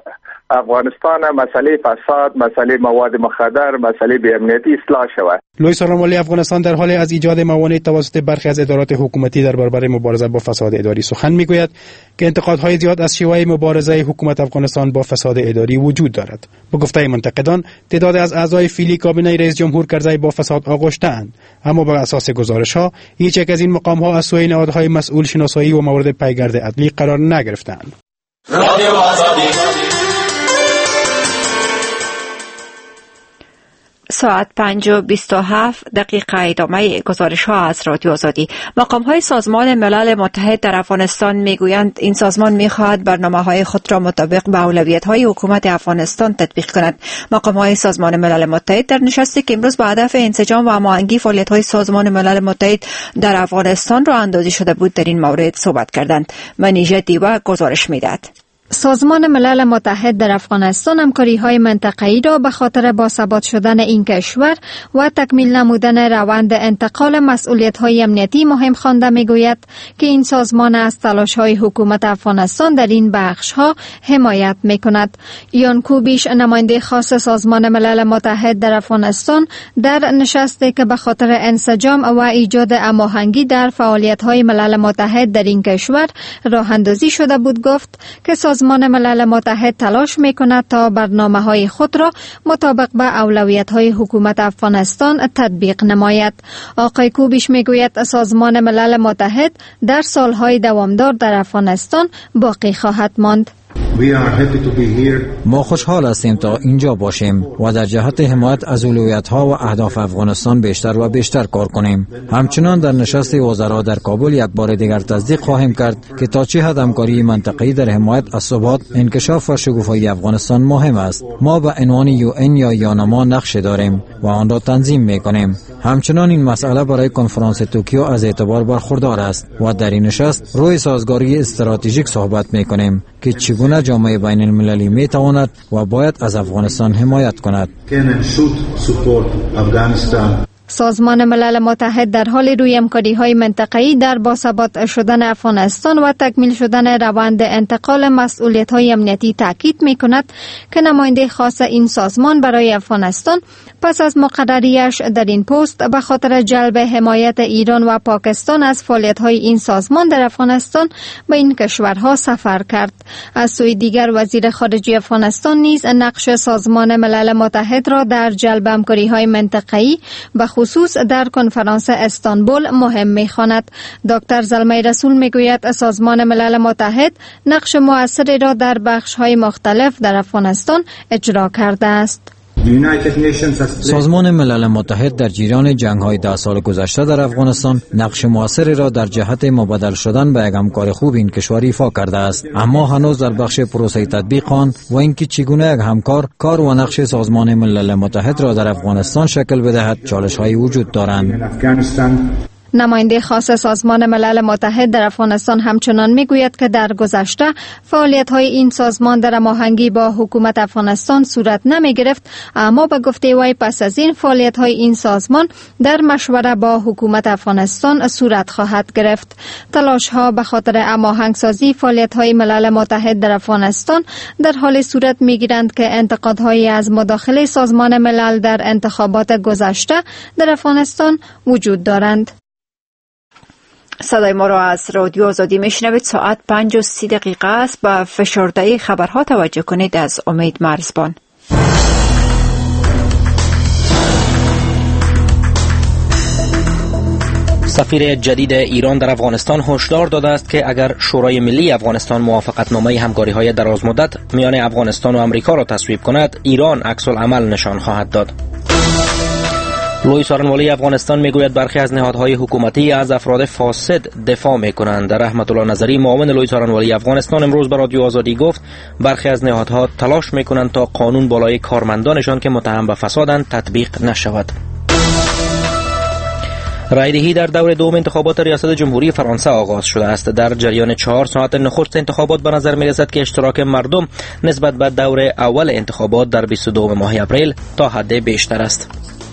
افغانستان مسئله فساد، مسئله مواد مخدر، مسئله بی‌امنیتی اصلاح شود. لوی سارنوالی افغانستان در حال از ایجاد موانع توسط برخی از ادارات حکومتی در برابر مبارزه با فساد اداری سخن میگوید که انتقادهای زیاد از شیوه مبارزه حکومت افغانستان با فساد اداری وجود دارد. با گفته منتقدان، تعداد از اعضای فیلی کابینه رئیس جمهور کرزی با فساد آغشته‌اند، اما بر اساس گزارش‌ها هیچ یک از این مقام‌ها از سوی نهادهای مسئول شناسایی و مورد پیگرد عدلی قرار نگرفتند. رادیو آزادی. ساعت پنج و بیست و هفت دقیقه ادامه گزارش ها از رادیو آزادی. مقام های سازمان ملل متحد در افغانستان میگویند این سازمان میخواهد برنامه های خود را مطابق به اولویت های حکومت افغانستان تطبیق کند. مقام های سازمان ملل متحد در نشستی که امروز با هدف انسجام و هماهنگی فعالیت های سازمان ملل متحد در افغانستان را اندازی شده بود در این مورد صحبت کردند. منیژه دیوا گزارش میدهد. سازمان ملل متحد در افغانستان همکاری‌های منطقه‌ای را به خاطر باثبات شدن این کشور و تکمیل نمودن روند انتقال مسئولیت‌های امنیتی مهم خوانده می‌گوید که این سازمان از تلاش‌های حکومت افغانستان در این بخش‌ها حمایت می‌کند. یان کوبیش، نماینده خاص سازمان ملل متحد در افغانستان، در نشستی که به خاطر انسجام و ایجاد هماهنگی در فعالیت‌های ملل متحد در این کشور راه‌اندازی شده بود، گفت که سازمان ملل متحد تلاش می‌کند تا برنامه‌های خود را مطابق به اولویت‌های حکومت افغانستان تطبیق نماید. آقای کوبیش می‌گوید سازمان ملل متحد در سالهای دوامدار در افغانستان باقی خواهد ماند. ما خوشحال هستیم تا اینجا باشیم و در جهت حمایت از اولویت‌ها و اهداف افغانستان بیشتر و بیشتر کار کنیم. همچنان در نشست وزرا در کابل یک بار دیگر تصدیق خواهیم کرد که تا چه حد همکاری منطقه‌ای در حمایت از ثبات، انکشاف و شکوفایی افغانستان مهم است. ما به عنوان یو ان یا یانما نقش داریم و آن را تنظیم می‌کنیم. همچنان این مسئله برای کنفرانس توکیو از اعتبار برخوردار است و در این نشست روی سازگاری استراتژیک صحبت می‌کنیم که چگونه جامعه بین المللی می تواند و باید از افغانستان حمایت کند. سازمان ملل متحد در حال روی همکاری‌های منطقه‌ای در باثبات شدن افغانستان و تکمیل شدن روند انتقال مسئولیت‌های امنیتی تاکید می‌کند که نماینده خاص این سازمان برای افغانستان پس از مقرریش در این پست به خاطر جلب حمایت ایران و پاکستان از فعالیت‌های این سازمان در افغانستان به این کشورها سفر کرد. از سوی دیگر وزیر خارجه افغانستان نیز نقش سازمان ملل متحد را در جلب همکاری‌های منطقه‌ای به خصوص در کنفرانس استانبول مهم می‌خواند. دکتر زلمه رسول میگوید سازمان ملل متحد نقش مؤثری را در بخش‌های مختلف در افغانستان اجرا کرده است. سازمان ملل متحد در جریان جنگ‌های ده سال گذشته در افغانستان نقش موثری را در جهت مبادل شدن به یک همکار خوب این کشور ایفا کرده است، اما هنوز در بخش پروسه تطبیق آن و اینکه چگونه یک همکار کار و نقش سازمان ملل متحد را در افغانستان شکل بدهد چالش‌هایی وجود دارند. نماینده خاص سازمان ملل متحد در افغانستان همچنان میگوید که در گذشته فعالیت‌های این سازمان در هماهنگی با حکومت افغانستان صورت نمی گرفت، اما به گفته وی پس از این فعالیت‌های این سازمان در مشوره با حکومت افغانستان صورت خواهد گرفت. تلاش‌ها به خاطر هماهنگ سازی فعالیت‌های ملل متحد در افغانستان در حال صورت می‌گیرند که انتقادهایی از مداخله سازمان ملل در انتخابات گذشته در افغانستان وجود دارند. صدای ما را از رادیو آزادی میشنوید. ساعت پنج و سی دقیقه است. با فشرده خبرها توجه کنید از امید مرزبان. سفیر جدید ایران در افغانستان هشدار داده است که اگر شورای ملی افغانستان موافقتنامه همکاری‌های درازمدت میان افغانستان و آمریکا را تصویب کند، ایران عکس العمل نشان خواهد داد. لوی سارنوالی افغانستان میگوید برخی از نهادهای حکومتی از افراد فاسد دفاع میکنند. رحمت الله نظری معاون لوی سارنوالی افغانستان امروز به رادیو آزادی گفت برخی از نهادها تلاش میکنند تا قانون بالای کارمندانشان که متهم به فسادند تطبیق نشود. رایدهی در دور دوم انتخابات ریاست جمهوری فرانسه آغاز شده است. در جریان چهار ساعت نخست انتخابات به نظر می رسد که اشتراک مردم نسبت به دور اول انتخابات در بیست و دو ماه اپریل تا حد بیشتر است.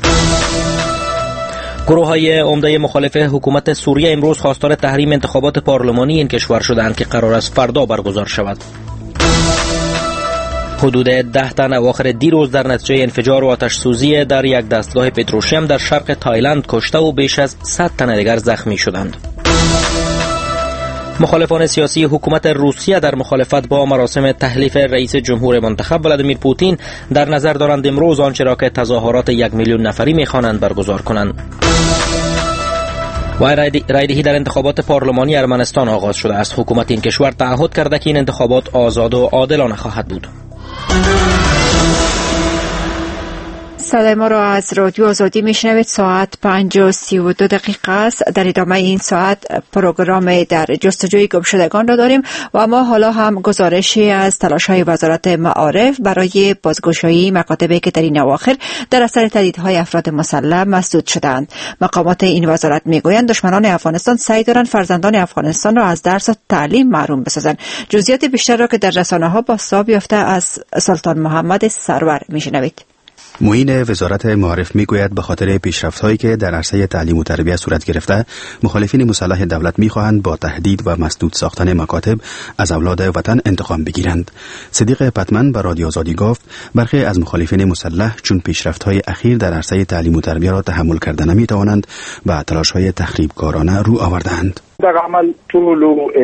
گروه های عمده مخالف حکومت سوریه امروز خواستار تحریم انتخابات پارلمانی این کشور شدند که قرار است فردا برگزار شود. حدود ده تن اواخر دیروز در نتیجه انفجار و آتش سوزی در یک دستگاه پتروشیم در شرق تایلند کشته و بیش از صد تن دیگر زخمی شدند. مخالفان سیاسی حکومت روسیه در مخالفت با مراسم تحلیف رئیس جمهور منتخب ولادیمیر پوتین در نظر دارند امروز آنچه را که تظاهرات یک میلیون نفری می‌خوانند برگزار کنند. و رایدهی در انتخابات پارلمانی ارمنستان آغاز شده است. حکومت این کشور تعهد کرده که این انتخابات آزاد و عادلانه خواهد بود. صدای ما را از رادیو آزادی میشنوید. ساعت پنج و سی و دو دقیقه است. در ادامه این ساعت پروگرام در جستجوی گمشدگان را داریم و ما حالا هم گزارشی از تلاش‌های وزارت معارف برای بازگشایی مکاتبی که در این اواخر در اثر تهدیدهای افراد مسلح مسدود شدند. مقامات این وزارت میگویند دشمنان افغانستان سعی دارند فرزندان افغانستان را از درس و تعلیم محروم بسازند. جزئیات بیشتر را که در رسانه‌ها بازتاب یافته از سلطان محمد سرور میشنوید. معین وزارت معارف میگوید به خاطر پیشرفت‌هایی که در عرصه تعلیم و تربیت صورت گرفته، مخالفین مسلح دولت می‌خواهند با تهدید و مسدود ساختن مکاتب از اولاد وطن انتقام بگیرند. صدیق پتمن به رادیو آزادی گفت برخی از مخالفین مسلح چون پیشرفت‌های اخیر در عرصه تعلیم و تربیت را تحمل کرده نمی‌توانند و تلاش‌های تخریبکارانه رو آورده‌اند. در عمل ټول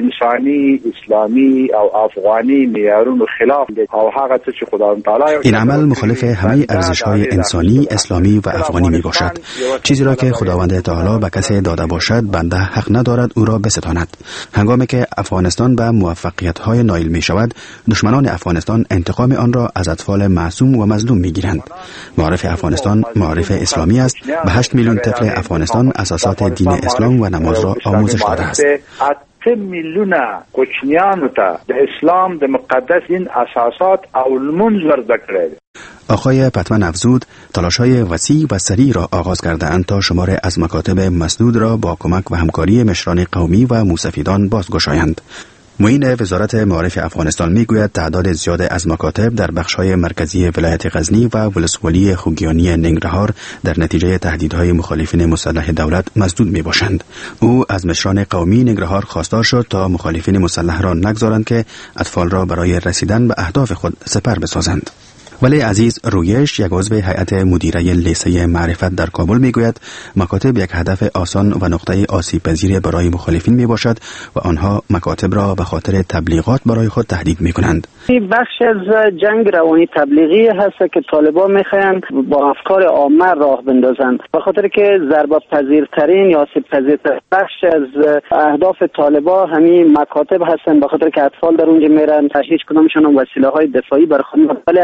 انسانی اسلامی او افغانی معیارونو خلاف او هغه څه چې خدای تعالی این عمل مخالف همه ارزش‌های انسانی اسلامی و افغانی می باشد. چیزی را که خداوند تعالی به کسی داده باشد بنده حق ندارد او را بستاند. هنگامی که افغانستان به موفقیت‌های نایل می شود، دشمنان افغانستان انتقام آن را از اطفال معصوم و مظلوم می گیرند. معارف افغانستان معارف اسلامی است. به هشت میلیون طفل افغانستان اساسات دین اسلام و نماز را آموزش داده است. اته میلیونه کوچنیانو ته د اسلام د مقدس دین اساسات او المنز ورزده کړی. آقای پتمن افزود تلاش‌های وسیع و سریع را آغاز کرده‌اند تا شمار از مکاتب مسدود را با کمک و همکاری مشران قومی و موسفیدان بازگشایند. معین وزارت معارف افغانستان میگوید تعداد زیاد از مکاتب در بخش‌های مرکزی ولایت غزنی و ولسوالی خوگیانی ننگرهار در نتیجه تهدیدهای مخالفین مسلح دولت مسدود میباشند. او از مشران قومی ننگرهار خواستار شد تا مخالفین مسلح را نگذارند که اطفال را برای رسیدن به اهداف خود سپر بسازند. ولی عزیز رویش، یک عضو هیئت مدیره لیسه معرفت در کابل میگوید مکاتب یک هدف آسان و نقطه آسیب پذیر برای مخالفین می باشد و آنها مکاتب را به خاطر تبلیغات برای خود تهدید می کنند. این بخش از جنگ روانی تبلیغی هست که طالبان میخواهند با افکار عامه راه بندازند، به خاطر که ضربه پذیرترین یا آسیب پذیرترین بخش از اهداف طالبان همین مکاتب هستند، به خاطر که اطفال در اونجا میرن، هیچ کدامشون وسیله های دفاعی برای خود، ولی از لحاظ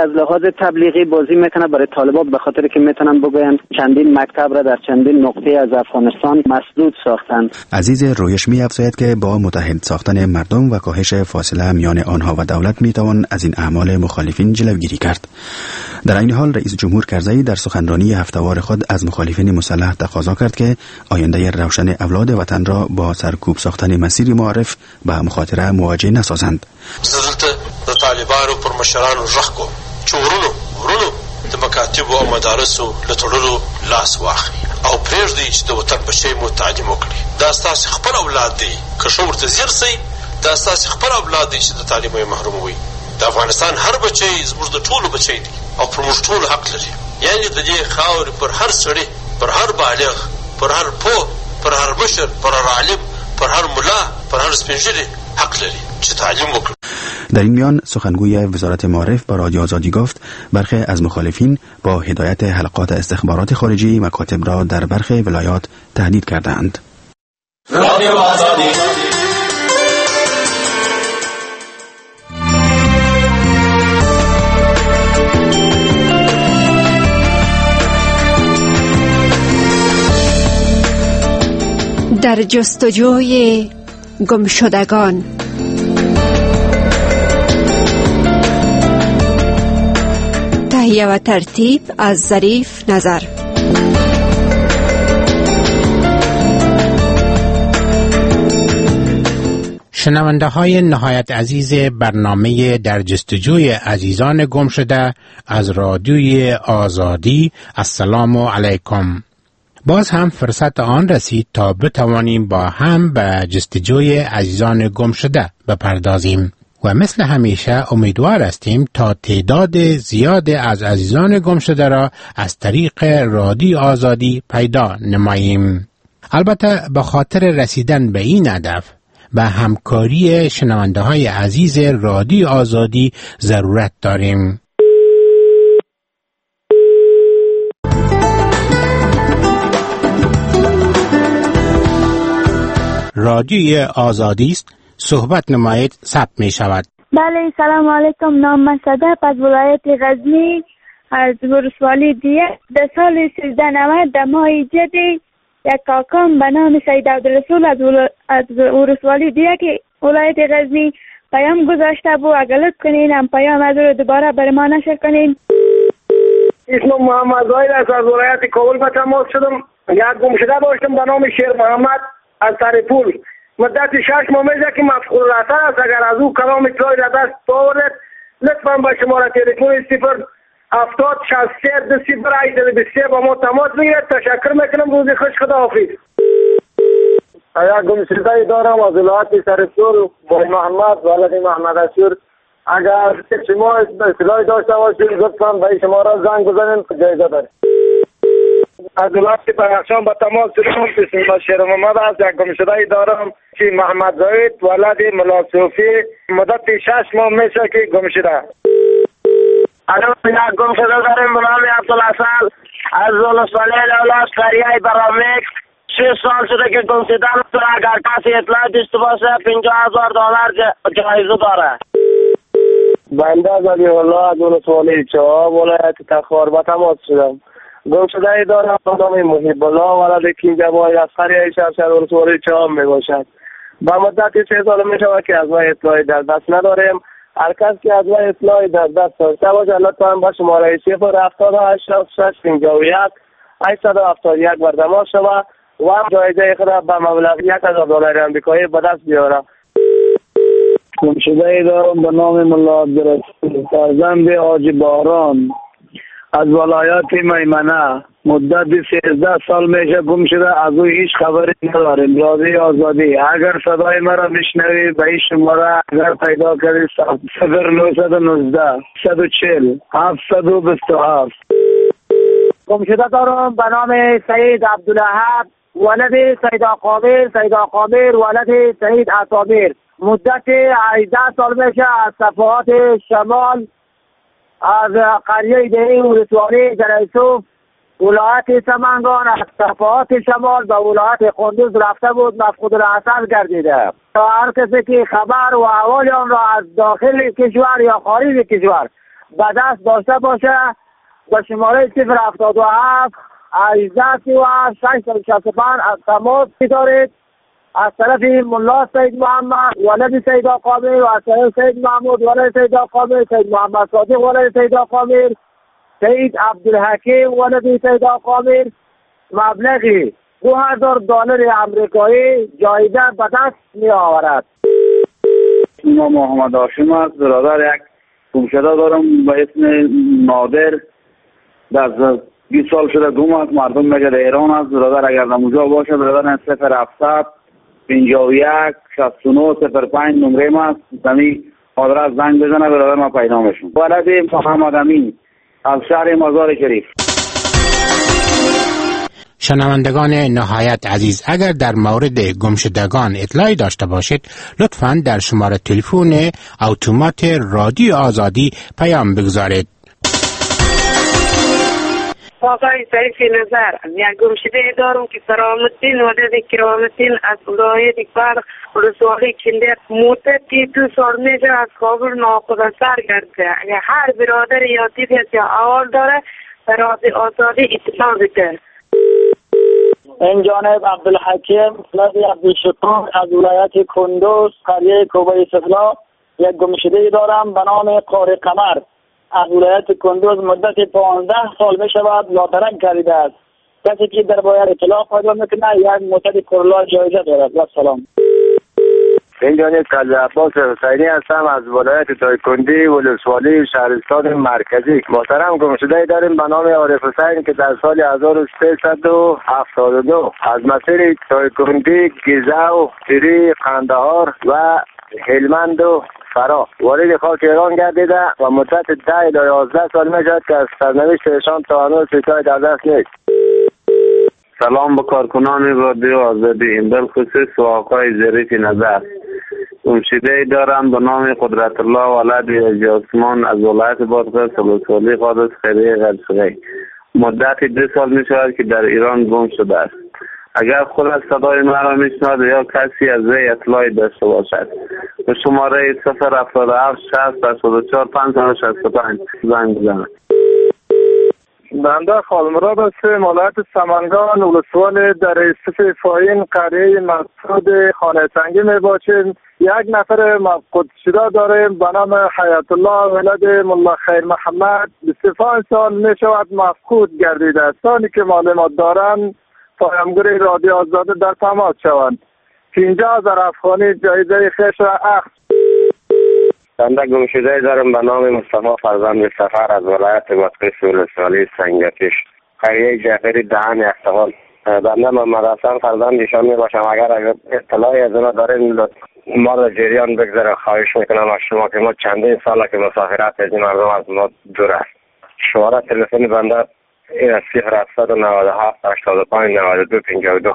تبلیغی بازی میکنه برای طالبان، به خاطر که میتونن بگوین چندین مکتب را در چندین نقطه از افغانستان مسدود ساختن. عزیز رویش می افزاید که با متحد ساختن مردم و کاهش فاصله میان آنها و دولت می توان از این اعمال مخالفین جلوگیری کرد. در این حال رئیس جمهور کرزی در سخنرانی هفته‌وار خود از مخالفین مسلح تقاضا کرد که آینده روشن اولاد وطن را با سرکوب ساختن مسیر معارف به مخاطره مواجه نسازند. دلته د طالبانو پر مشرانو رخ کو چې ورونو ورونو د مکاتب او مدارسو له تړلو لاس واخلي او پرېږدي چې د وطن بچي مو تعلیم وکړي. دا ستاسو خپل اولاد دی، که ښه ورته ځیر سئ دا ستاسو خپل اولاد دی چې د تعلیم یې محروم وي. د افغانستان هر بچی زموږ د ټولو بچی دی او پر موږ ټولو حق لري. یعنې د دې خاورې پر هر سړي، پر هر بالغ، پر هر پوه، پر هر مشر، پر هر عالم، پر هر ملا، پر هر سپین ږیری حق لري چې تعلیم وکړي. در این میان سخنگوی وزارت معارف با رادیو آزادی گفت برخی از مخالفین با هدایت حلقات استخبارات خارجی مکاتب را در برخی ولایات تهدید کردند. رادیو آزادی در جستجوی گمشدگان. تهیه و ترتیب از ظریف نظر. شنونده های نهایت عزیز برنامه در جستجوی عزیزان گم شده از رادیوی آزادی، السلام علیکم. باز هم فرصت آن رسید تا بتوانیم با هم به جستجوی عزیزان گم شده بپردازیم و مثل همیشه امیدوار هستیم تا تعداد زیاد از عزیزان گم شده را از طریق رادیو آزادی پیدا نماییم. البته به خاطر رسیدن به این هدف به همکاری شنونده های عزیز رادیو آزادی ضرورت داریم. رادیوی آزادی است، صحبت نمایید، ثبت می شود. بله، سلام علیکم. نام من صدف از ولایت غزنی از ولسوالی دیه. در سال سیزده نود در ماه جدی یک کاکام به نام سید عبدالرسول از از ولسوالی دیه که ولایت غزنی پیام گذاشته بود، اگر لطف کنین هم پیام از رو دوباره بر ما نشر کنین. اسمم محمد زاید است، از ولایت کابل به تماس شدم. یک گمشده داشتم به نام شیر محمد از سرپول. مدت شش ماه میشه که مفقود الرسل است. اگر از او کلام اطلاعی را دست آورد لطفا به شماره تلفن صفر هفتاد شصت سه دو صفر هشت بیست سه با ما تماس بگیرید. تشکر میکنم. روزی خوش، خداحافظ. یک گمشده دارم از ولایت سرپول با محمد ولد محمد اشور. اگر شما اطلاعی داشته باشید لطفا به شماره زنگ بزنید، جایزه دارید. از ولایت بدخشان با تماس شدم. بسم الله شیر محمد است. یک گمشده دارم که محمد زاید ولد ملا صوفی. مدت شش ماه میشه که گمشده. الان یک گمشده داریم به نام عبدالحسن از ولسوالی لولاس قریه برامک. شش سال شده که گمشده است. اگر کسی اطلاع داشته باشه پنجاه هزار دلار جایزه داره. بنده از علی الله از ولسوالی چهار ولایت تخار با تماس شدم. گمشده دارم به نام محب الله ولد کینجوای از قریه شمشیر ولسوالی چهار می باشد. به مدت سه سال می شود که از ما اطلاعی در دست نداریم. هر کس که از ما اطلاعی در دست داشته باشه لطفا به شماره صفر هفتاد و هشت شصت پنجاه و یک هشتصد و هفتاد و یک بر تماس شود و هم جایزه خود به مبلغ یک هزار دلار آمریکایی به دست بیارم. گمشده دارم به نام ملا عبدالرسول فرزند حاجی باران از ولایت میمنه. مدت سیزده سال میشه گم شده، از او هیچ خبری نداریم. رادیو آزادی اگر صدای مرا میشنوی به این شماره اگر پیدا کردی صفر نهصد و نوزده صد و چهل هفتصد و بیست و هفت. گمشده دارم به نام سید عبدالوهاب ولد سید آقامیر سید آقامیر ولد سید عطامیر. مدت هجده سال میشه از صفحات شمال از قریه دیه ولسوالی جریسوف ولایت سمنگان از صفحات شمال به ولایت قندوز رفته بود، مفقود الرسل گردیده. تا هر کسی که خبر و احوال آن را از داخل کشور یا خارج کشور به دست داشته باشه به شماره صفر هفتاد و هفت هجده سی و هشت ششصد و شصت و پنج از تماس دارید از طرف ملا سید محمد ولد سید آقامیر و از طرف سید محمود ولد سید آقامیر، سید محمد صادق ولد سید آقامیر، سید عبدالحکیم ولد سید آقامیر مبلغی دو هزار دلار امریکایی جایزه به دست می آورد. ما محمد هاشم است، برادر یک گمشده دارم به اسم نادر، در بیست سال شده گم است، مردم میگه در ایران است. برادر اگر نموجا باشه برادر صفر هفتصد پنجاه و یک شصت و نه صفر پنج نمره ما است، زمین آدرس زنگ بزنه برادر ما پیدا میشون. ولد محمد امین از شهر مزار شریف. شنوندگان نهایت عزیز، اگر در مورد گمشدگان اطلاعی داشته باشید لطفاً در شماره تلفن اتومات رادیو آزادی پیام بگذارید. آقای سیفی نظر، یک گمشده دارم که سلامتین ولد کرامتین از ولایت بلخ ولسوالی کندر مدتی دو سال میشه از کابل ناخدا سر گرفته. اگر هر برادر یا دیدت یا احوال داره به رادیو آزادی اطلاع بده. این جانب عبدالحکیم ولد عبدالشکور از ولایت کندوز قریه کوبه سفلا یک گمشده دارم به نام قاری قمر از ولایت کندوز مدت پانزده سال می شود لاترک کردیده است. کسی که در باید اطلاع پیدا میکنه یک مدت کرولا جایزه دارد. و سلام. این جانب کلب عباس حسینی هستم از ولایت دایکندی ولسوالی شهرستان مرکزی. محترم گمشده داریم به نام عارف حسین که در سال هزار و سیصد و هفتاد و دو از مسیر دایکندی گیزه و تیری قندهار و هلمند و فرا وارد خاک ایران گردیده و مدت ده الی یازده سال میشد که از سرنوشت ایشان تا هنوز چیزی در دست نیست. سلام به کارکنان رادیو آزادی، این بالخصوص و آقای ظریف نظر. گمشده دارم به نام قدرت الله ولد حاجی عثمان از ولایت بادغیس ولسوالی قادس خیریه قلسقی. مدت دو سال می شود که در ایران گم شده است. اگر خود از صدای مرا میشنود یا کسی از وی اطلاعی داشته باشد به شماره صفر هفتاد و هفت شصت هشتاد و چهار پنجصد و شصت و پنج زنگ بزنید. بنده خالمراد هستم، ولایت سمنگان ولسوال در استف فاین قریه مسعود خانه سنگی می باشیم. یک نفر مفقود شده داریم به نام حیات الله ولد ملا خیر محمد. بیست و پنج سال می شود مفقود گردیده است. ثانی که معلومات دارند پیامگیر رادیو آزادی در تماس شوند. پنجاه هزار افغانی جایزه خویش را اخذ. بنده گمشده دارم به نام مصطفی فرزند سفر از ولایت بادغیس ولسوالی سنگکش قریه جعفری دهن اختوان. بنده محمد حسن فرزند ایشان می باشم. اگر اطلاعی از اونا دارین ما را جریان بگذاره خواهش میکنم از شما که ما چندین ساله که مسافرت از این مردم از ما دور است. شماره تلفن بنده صفر هفتصد و نود و هفت هشتاد و پنج نود و دو پنجاه و دو.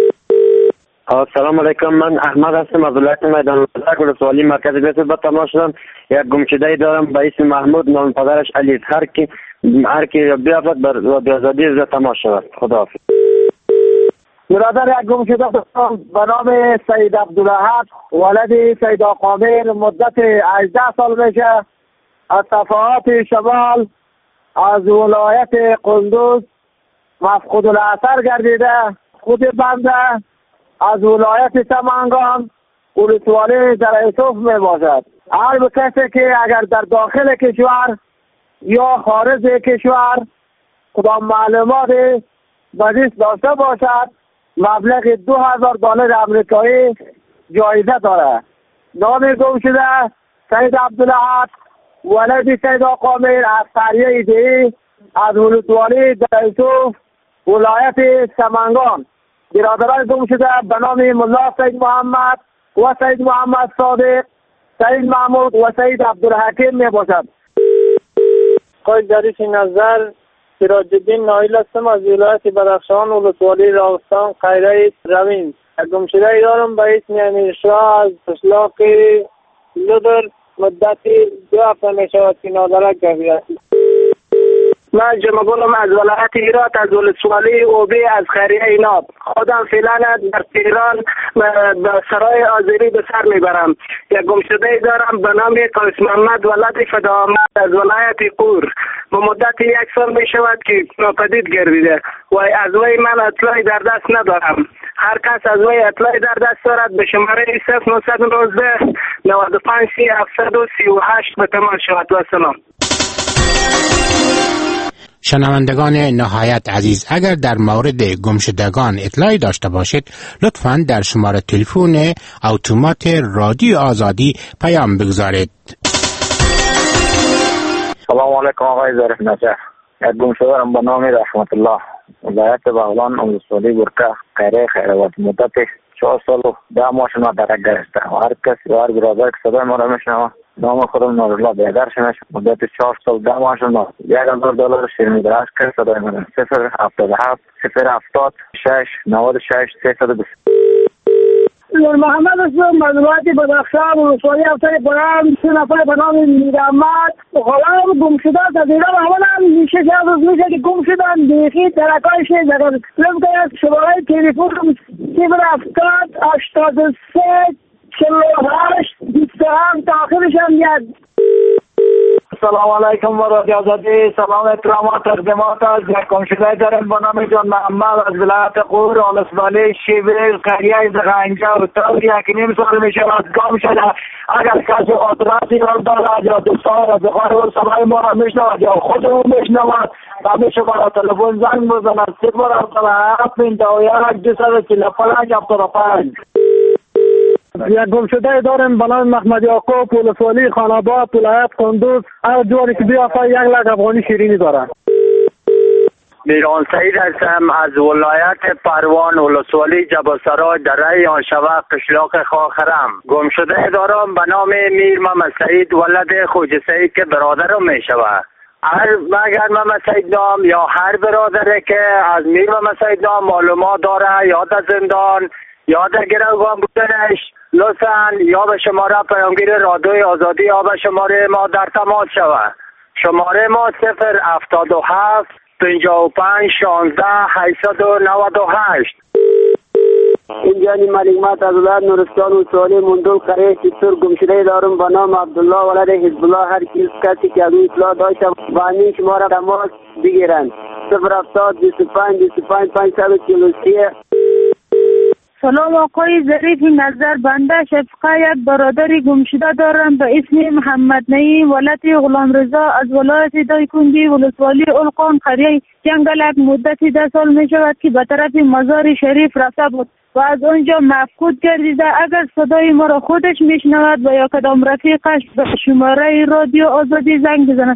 سلام علیکم، من احمد هستم از ولایت میدان وزرک ولسوالی مرکزی بیت به تماس شدم. یک گمشده دارم به اسم محمود، نام پدرش علی است. هر کی هر کی بیافت بر رادیو آزادی ز تماس شود. خداحافظ. برادر یک گمشده دارم به نام سید عبدالحق ولد سید آقامیر مدت هجده سال میشه از صفحات شمال از ولایت قندوز مفقود الاثر گردیده. خود بنده از ولایت سمنگان ولسوالی در یوسف می باشد. هر کسی که اگر در داخل کشور یا خارج کشور کدام معلومات بدیس داشته باشد مبلغ دو هزار دلار امریکایی جایزه داره. نام گم شده سید عبدالحق ولد سید آقامیر از قریه ایدهی از ولسوالی در یوسف ولایت سمنگان. برادران گم شده به نام ملا سید محمد و سید محمد صادق، سید محمود و سید عبدالحکیم می باشد. آقای ظریف نظر، سراج الدین نایل هستم از ولایت بدخشان ولسوالی راغستان قریه روین. گم شده دارم به اسم امیرشاه از اشلاق لدر مدتی دو هفته می شود که نادرک گردیده است. من جمعگلم از ولایت هرات از ولسوالی اوبی از خیریه ایناب. خودم فعلا در تهران به سرای آذری به سر میبرم. یک گمشده دارم به نام قیس محمد ولد فداآمد از ولایت قور. به مدت یک سال می شود که ناپدید گردیده و از وی من اطلاعی در دست ندارم. هر کس از وی اطلاعی در دست دارد به شماره صفر نهصد و نوزده نود و پنج سی هفتصد و سی و هشت به تماس شود. و سلام. شنوندگان نهایت عزیز، اگر در مورد گمشدگان اطلاعی داشته باشید لطفاً در شماره تلفن اتومات رادیو آزادی پیام بگذارید. سلام علیکم آقای ظریف نجف. یک گمشده‌ام به نام رحمت الله ولایت بغلان ولسوالی گرکه خیره خیروات مدت چهار سال و ده ماه شما درک گرفته و هر کسی و هر برادر که صدای ما را میشنوه نام خودم نورالله بیدر شنش مدت چهار سال ده ماه شما یک هزار دلار شیرینی در هست که صدای من صفر هفتاد و هفت صفر هفتاد شش نود و شش سیصد و بیست. نور محمد اسلام مدلوات بدخشان ولسوالی افتر برام سه نفر به نام میرامد حالا گم شده تا دیگه اولا میشه که روز میشه که گم شدن بیخی درکایش اگر لم کنید شماره تلفن صفر هفتاد هشتاد و سه چهل و هشت بیست و هفت آخرش هم یاد. سلام علیکم و رادیو آزادی. سلام احترامات تقدیمات از یک گمشده دارم به نام جان محمد از ولایت قور ولسوالی شیبر قریه زغنجه و تاور یک نیم سال میشه از گم شده. اگر کسی خاطراتی را دارد یا دوستان رفیقان و سلام ما را میشنود یا خودمون میشنود و میشه برای تلفن زنگ بزند صفر هفتاد و هفت پنجاه و یک دویست و چهل و پنج هفتاد و پنج. یک گمشده داریم به نام محمد یعقوب ولسوالی خاناباد ولایت قندوز. هر جوانی که بیافته یک لک افغانی شیرینی دارن. میران سعید هستم از ولایت پروان ولسوالی جباسرای دره آنشوه قشلاق خاخرم. گمشده دارم به نام میر محمد سعید ولد خوج سعید که برادرم می شود. هر مگر محمد سعید نام یا هر برادره که از میر محمد سعید نام معلومات داره یا در زندان یا در گروگان بودنش لطفاً یا به شماره پیامگیر رادیوی آزادی یا به شماره ما در تماس شود. شماره ما صفر هفتاد و هفت پنجاه و پنج شانزده هشتصد و نود و هشت. اینجانی معلومات از ولایت نورستان و سوالی مندول قریه چطور گمشده دارم به نام عبدالله ولد حزب الله. هر کسی که از این اطلاع داشته با همین شماره تماس بگیرن صفر هفتاد بیست و پنج بیست و پنج پانصد و چهل و سه. سلام آقای ظریف نظر، بنده شفقه یک برادری گمشده دارم به اسم محمد نعیم ولد غلام رضا از ولایت دایکنډي ولسوالی القان قریه جنگلک. مدت ده سال می شود که به طرف مزار شریف رفته بود و از آنجا مفقود گردیده. اگر صدای ما را خودش میشنود و یا کدام رفیقش به شماره رادیو آزادی زنگ بزند.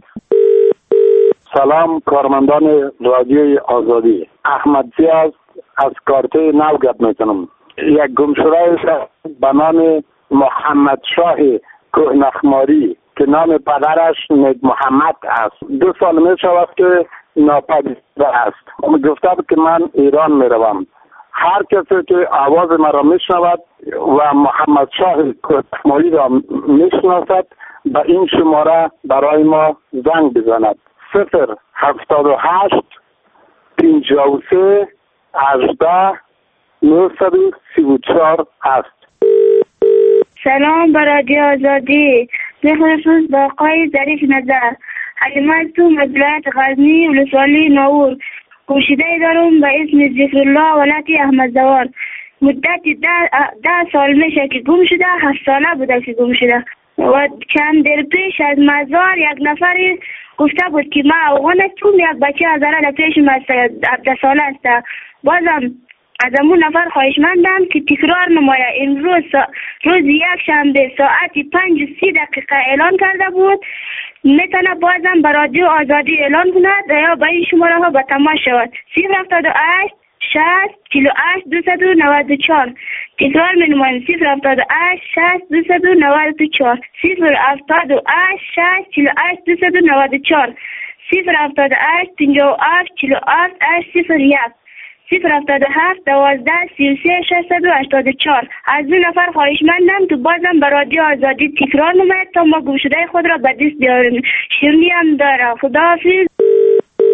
سلام کارمندان رادیوی آزادی، احمد زیاز از کارته نو گپ میکنم. یک گمشده به نام محمد شاه کوهنخماری که نام پدرش نگ محمد است دو سال می شود که ناپدید است. گفته بود که من ایران می روم. هر کسی که آواز مرا می شنود و محمد شاه کوهنخماری را می شناسد به این شماره برای ما زنگ بزند صفر هفتاد و هشت پنجاه و سه هجده نهصد و سی و چهار است. سلام به رادیو آزادی. بخصوص با آقای ظریف نظر، حلیمت تو مدلت غزنی ولسوالی نور. گمشده دارم به اسم ذکر الله ولد احمد زوار. مدت ده, ده سال میشه که گم شده. هفت ساله بوده که گم شده و چند در پیش از مزار یک نفری گفته بود که ما افغانستون یک بچه از در پیش هفده ساله است. بازم از امون نفر خواهشمندم که تکرار نمایه. امروز روز یک شنبه ساعت پنج و سی دقیقه اعلان کرده بود. میتونه بازم به رادیو آزادی اعلان کند یا به این شماره ها به تماس شود صفر هفتاد و هشت شصت چهل و هشت دویست و نود و چهار. تکرار می نماییم صفر هفتاد و هشت شصت دویست و نود و چهار صفر هفتاد و هشت شصت چهل و هشت دویست و نود و چهار صفر هفتاد و هشت پنجاه و هفت چهل و هفت هشت صفر یک صفر هفتاد و هفت دوازده سی و سه ششصد و هشتاد و چهار. از دو نفر خواهشمندم تو بازم به رادیو آزادی تکرار نماید تا ما گمشده خود را به دست بیاریم. شیرینی هم داره. خداحافظ.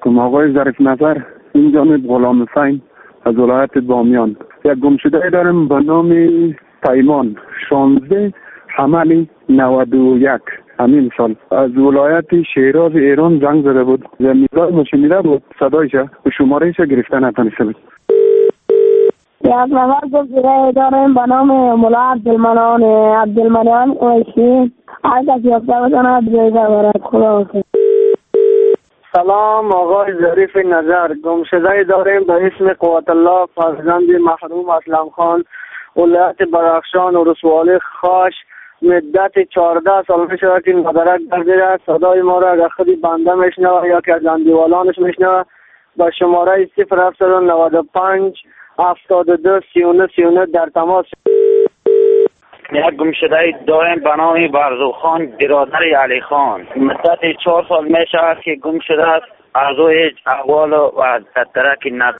علیکم. آقای ظریف نظر، این جانب غلام حسین از ولایت بامیان. یک گمشده دارم به نام پیمان شانزده حمل نود و یک همین سال از ولایت شیراز ایران زنگ زده بود. زمیدار مشمیده بود صدایش و شمارهش گرفته نتونسته بود. یک نفر گمشده دارم به نام مولا عبدالمنان عبدالمنان اویسی. هر کسی یافته بزنه بیایده برد. خدا حافظ. سلام آقای ظریف نظر، گمشده داریم به اسم قوت الله فرزند محروم اسلم خان، ولایت بدخشان و رسوالی خاش. مدت چهارده سال می شود که مدرک گردیده. صدای ما را اگر خودی بنده میشنوه یا که از اندیوالانش میشنوه با شماره صفر هفت نود و پنج هفتاد و دو سی و نه سی و نه در تماس. یک گمشده داریم به نام برزو خان برادر علی خان. مدت چهار سال می شود که گم شده است. از او هیچ احوال و ترک ندارد.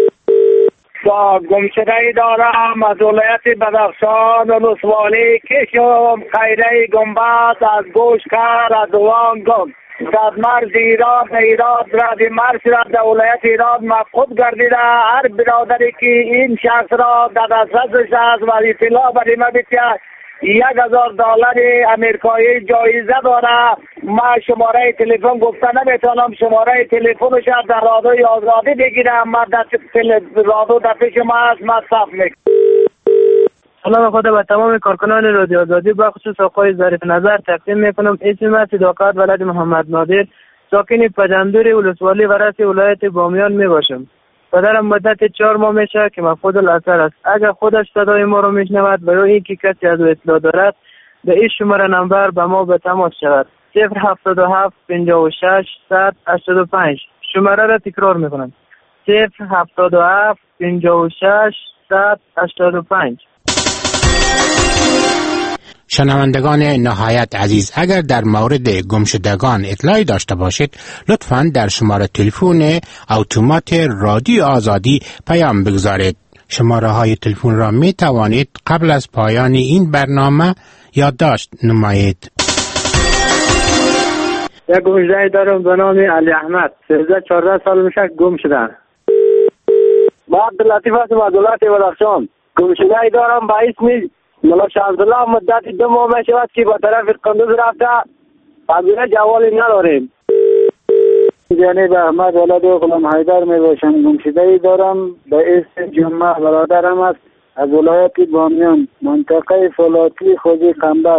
گمشده دارم از ولایت بدخشان و رسوالی کشم خیره گنبت از گوشکر از دوان گم از مرز ایران ایران رد مرز را در ولایت ایران مفقود گردیده. هر برادری که این شخص را در دسترسش است و اطلاع بر ما بده یک هزار دلار امریکایی جایزه داره. من شماره تلفن گفته نمیتونم شماره تلفنش در رادیوی آزادی بگیرم. من در رادیو در پیش ما هست مصرف میکنم. سلام خود به تمام کارکنان رادیو آزادی به خصوص آقای ظریف نظر تقدیم میکنم. اسم من صداقت ولد محمد نادر، ساکن پجندور ولسوالی ورث ولایت بامیان میباشم. پدرم مدت چهار ماه میشه که مفقود الاثر است. اگر خودش صدای ما رو میشنود و یا اینکه کسی از او اطلاع دارد به این شماره نمبر به ما به تماس شود. صفر هفتاد و هفت پنجاه و شش صد هشتاد و پنج. شماره را تکرار میکنم. صفر هفتاد و هفت پنجاه و شش صد هشتاد و پنج. شنوندگان نهایت عزیز، اگر در مورد گمشدگان اطلاعی داشته باشید لطفاً در شماره تلفن اتومات رادیو آزادی پیام بگذارید. شماره های تلفن را می توانید قبل از پایان این برنامه یادداشت نمایید. یک گمشده دارم به نام علی احمد، سیزده چهارده سال میشه گم شدن. ما عبداللطیف هستم از ولایت بدخشان. گمشده دارم به اسم مولا شمس‌الله. مدت دو ماه می شود که با طرف قندوز رفته. قبیله جوالی نداریم. جانب احمد ولد غلام حیدر می باشم. گمشده دارم به اسم جمعه، برادرم است از ولایت بامیان، منطقه فولاتی خوزی قنبر.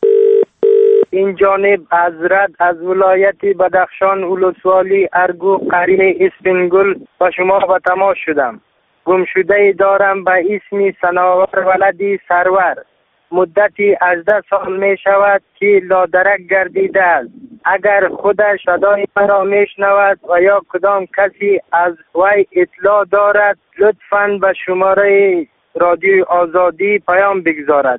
این جانب حضرت از ولایت بدخشان ولسوالی ارگو قرین اسپینگل با شما به تماس شدم. گمشده دارم به اسم سناور ولدی سرور. مدتی هجده سال می شود که لادرک گردیده است. اگر خودش صدای مرا می شنود و یا کدام کسی از وی اطلاع دارد لطفاً به شماره رادیو آزادی پیام بگذارد.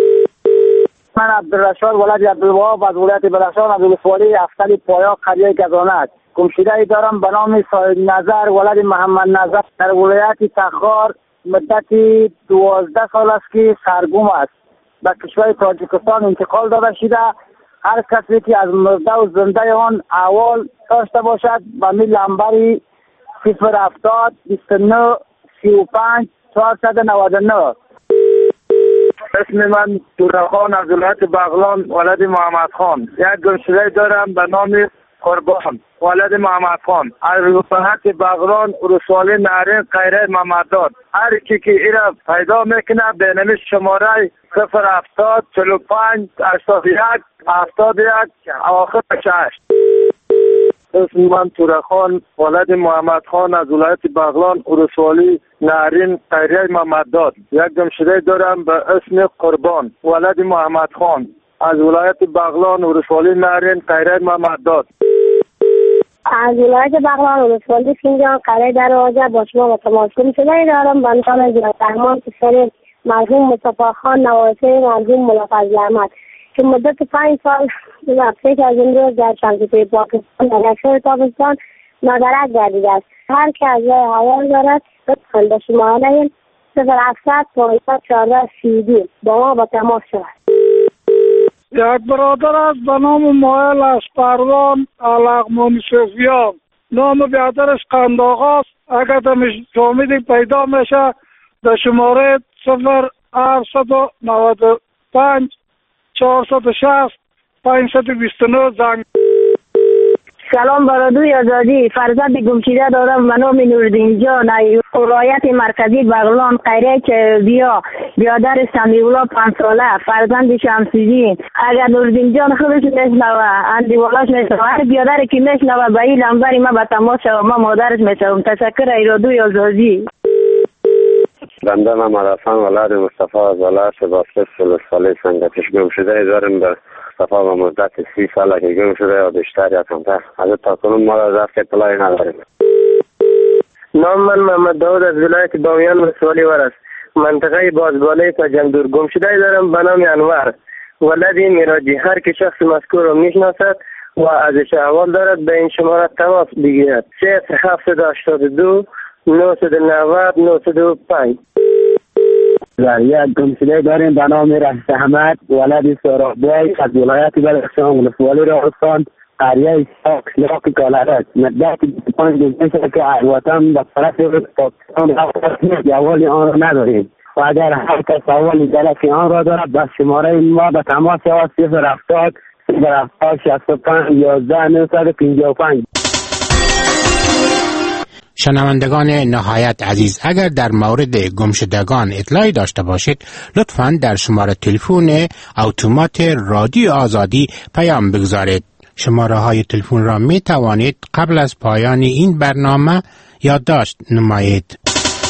من عبدالرشاد ولد عبدالوهاب از ولایت بدخشان از ولسوالی افتل پایا قریه گزانک. گمشده دارم به نام صاحب نظر ولد محمد نظر در ولایت تخار. مدتی دوازده سال است که سرگم است. به کشور تاجیکستان انتقال داده شده. هر کسی که از مرده و زنده آن احوال داشته باشد به می لمبری صفر هفتاد بیست و نه سی و پنج چهارصد و نود و نه. اسم من دورخان از ولایت بغلان ولد محمد خان. یک گمشده دارم به نام قربان ولد محمد خان از ولایت بغلان رسوالی نهرین قیره محمدداد. هر کی که ایرا پیدا میکنه به نام شماره صفر هفتاد چهل و پنج هشتاد و یک هفتاد و یک اواخر شش. اسم من تورخان ولد محمد خان از ولایت بغلان رسوالی نهرین قیره محمدداد. یک گمشده دارم به اسم قربان ولد محمد خان از ولایت بغلان و رسوالی نهرین قیره محمدداد. از ولایت بغلان و رسوالی سینجان قریه در آجر با شما با تماس گمشده دارم به نام زیادرمان پسر مرحوم مصطفی خان نواسه مرحوم مولا فضل احمد که مدت پنج سال پیش از این روز در شمسه پاکستان در اکثر تابستان مدرک گردیده است. هر که از وی حوال دارد لطفاً به شماره صفر هفتصد پانصد چهارده سی دو با ما با تماس شود. یک برادر است به نام مایل از پروان علق منصفیان. نام برادرش قند آقاست. اگر دمش جامعه پیدا میشه در شماره صفر هفتصد و نود و پنج چهارصد و شصت پانصد و بیست و نه زنگ. سلام برادوی آزادی. فرزند گمشده دارم به نام نوردین جان، ولایت مرکزی بغلان، قریه چربیا، بیادر سمیولا پنج ساله، فرزند شمسیدین. اگر نوردین جان خودش میشنوه، اندی والاش میشنوه، هر بیادر که میشنوه به این لنبری ما به تماس شوم، ما مادرش میشوم. تشکر ایرادوی آزادی. بنده من مراسم ولاد مصطفی از ولایت باسکت سلسالی سنگتش گمشده دارم به مصطفی و مدت سی ساله که گم شده یا بیشتر یا کمتر. از تا کنون ما را دست اطلاعی نداریم. نام من محمد داود از ولایت بامیان ولسوالی ورس، منطقه بازباله تا جندور. گمشده دارم به نام انور، ولدی میراجی. هر که شخص مذکور را میشناسد و ازش احوال دارد به این شماره تماس بگیرد. صفر هفتصد و هشتاد و دو نهصد و نود نهصد و پنج. یک گمشده داریم به نام رفت احمد، ولد سرابای از ولایت بلخشان ولسوالی راستان، قریه شاک کالرک. مدت بیست و پنج روزه که وطن به طرف پاکستان رفت، جوالی آن را نداریم و اگر هر کس سوالی در آن را دارد به شماره ما به تماس شود. صفر هفتاد صفر هفتاد شصت و پنج یازده نهصد و پنجاه و پنج. شنوندگان نهایت عزیز، اگر در مورد گمشدگان اطلاعی داشته باشید لطفاً در شماره تلفن اتومات رادیو آزادی پیام بگذارید. شماره های تلفن را می توانید قبل از پایان این برنامه یادداشت نمایید.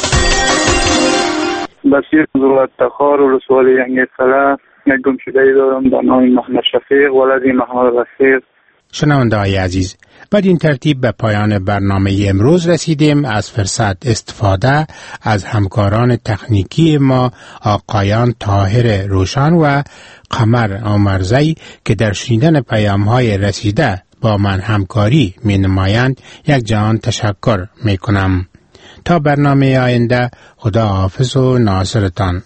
بسیار ولایت تخار ولسوالی ینگسله. یک گمشده دارم به نام محمد شفیق، ولدی محمد رفیق. شنونده های عزیز، بدین ترتیب به پایان برنامه امروز رسیدیم. از فرصت استفاده از همکاران تکنیکی ما آقایان طاهر روشن و قمر آمرزی که در شنیدن پیام های رسیده با من همکاری می نمایند یک جهان تشکر می کنم. تا برنامه آینده، خدا حافظ و ناصرتان.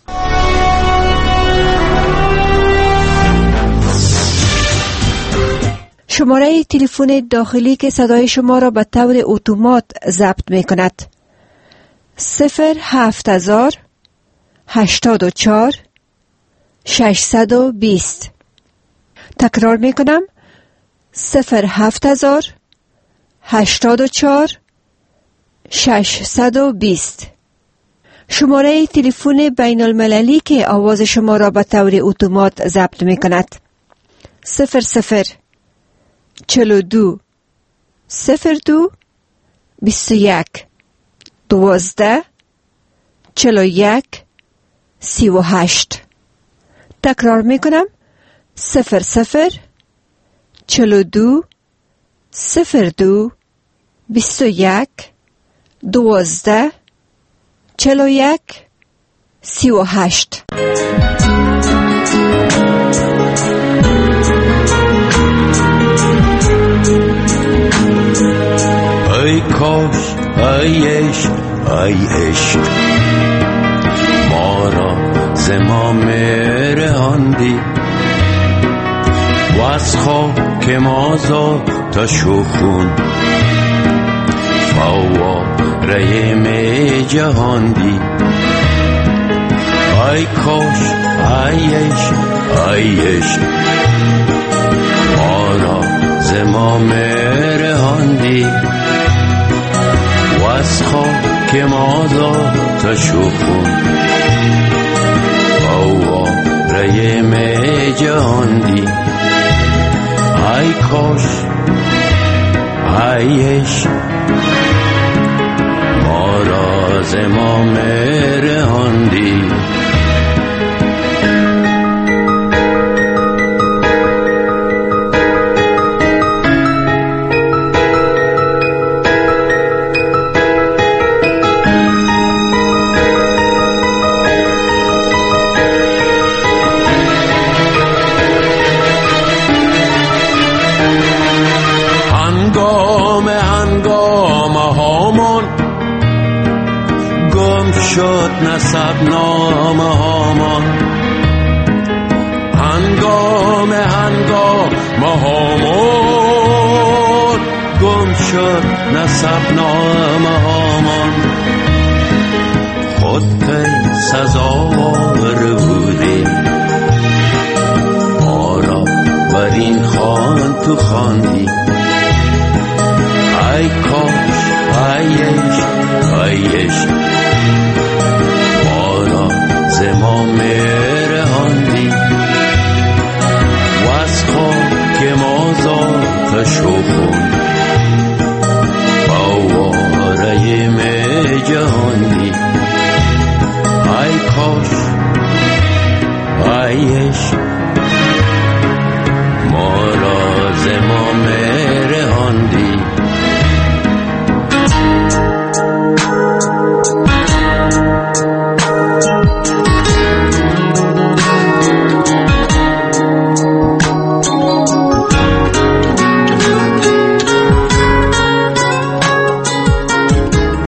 شماره تلفن داخلی که صدای شما را به طور اتومات ضبط می کند صفر هفت هزار هشتاد و چهار ششصد و بیست. تکرار می کنم صفر هفت هزار هشتاد و چهار ششصد و بیست. شماره تلفن بین المللی که آواز شما را به طور اتومات ضبط می کند صفر صفر چهل و دو صفر دو بیست و یک دوازده چهل و یک سی و هشت. تکرار می کنم صفر صفر چهل و دو صفر دو بیست و یک دوازده چهل و یک سی و هشت. ای کاش ای عشق ای عشق ما را ز ما رهاندی و از خاک ما زاد شخون فواره می جهاندی. ای کاش ای عشق ای عشق ما را ز ما رهاندی و از خاک ما زاد شخون فواره می جهاندی. ای کاش ای عشق ما را ز ما رهاندی. شد نسب نامه هامان هنگام هنگام هامان گم شد شد نسب نامه هامان خود پی سزاوار بودیم ما را بر این خوان تو خواندی ای کاش ای عشق ای عشق ما را ز ما میرهاندی و از خاک ما ذاتش و خون باواره می جهاندی ای کاش ای عشق ما را ز ما میرهاندی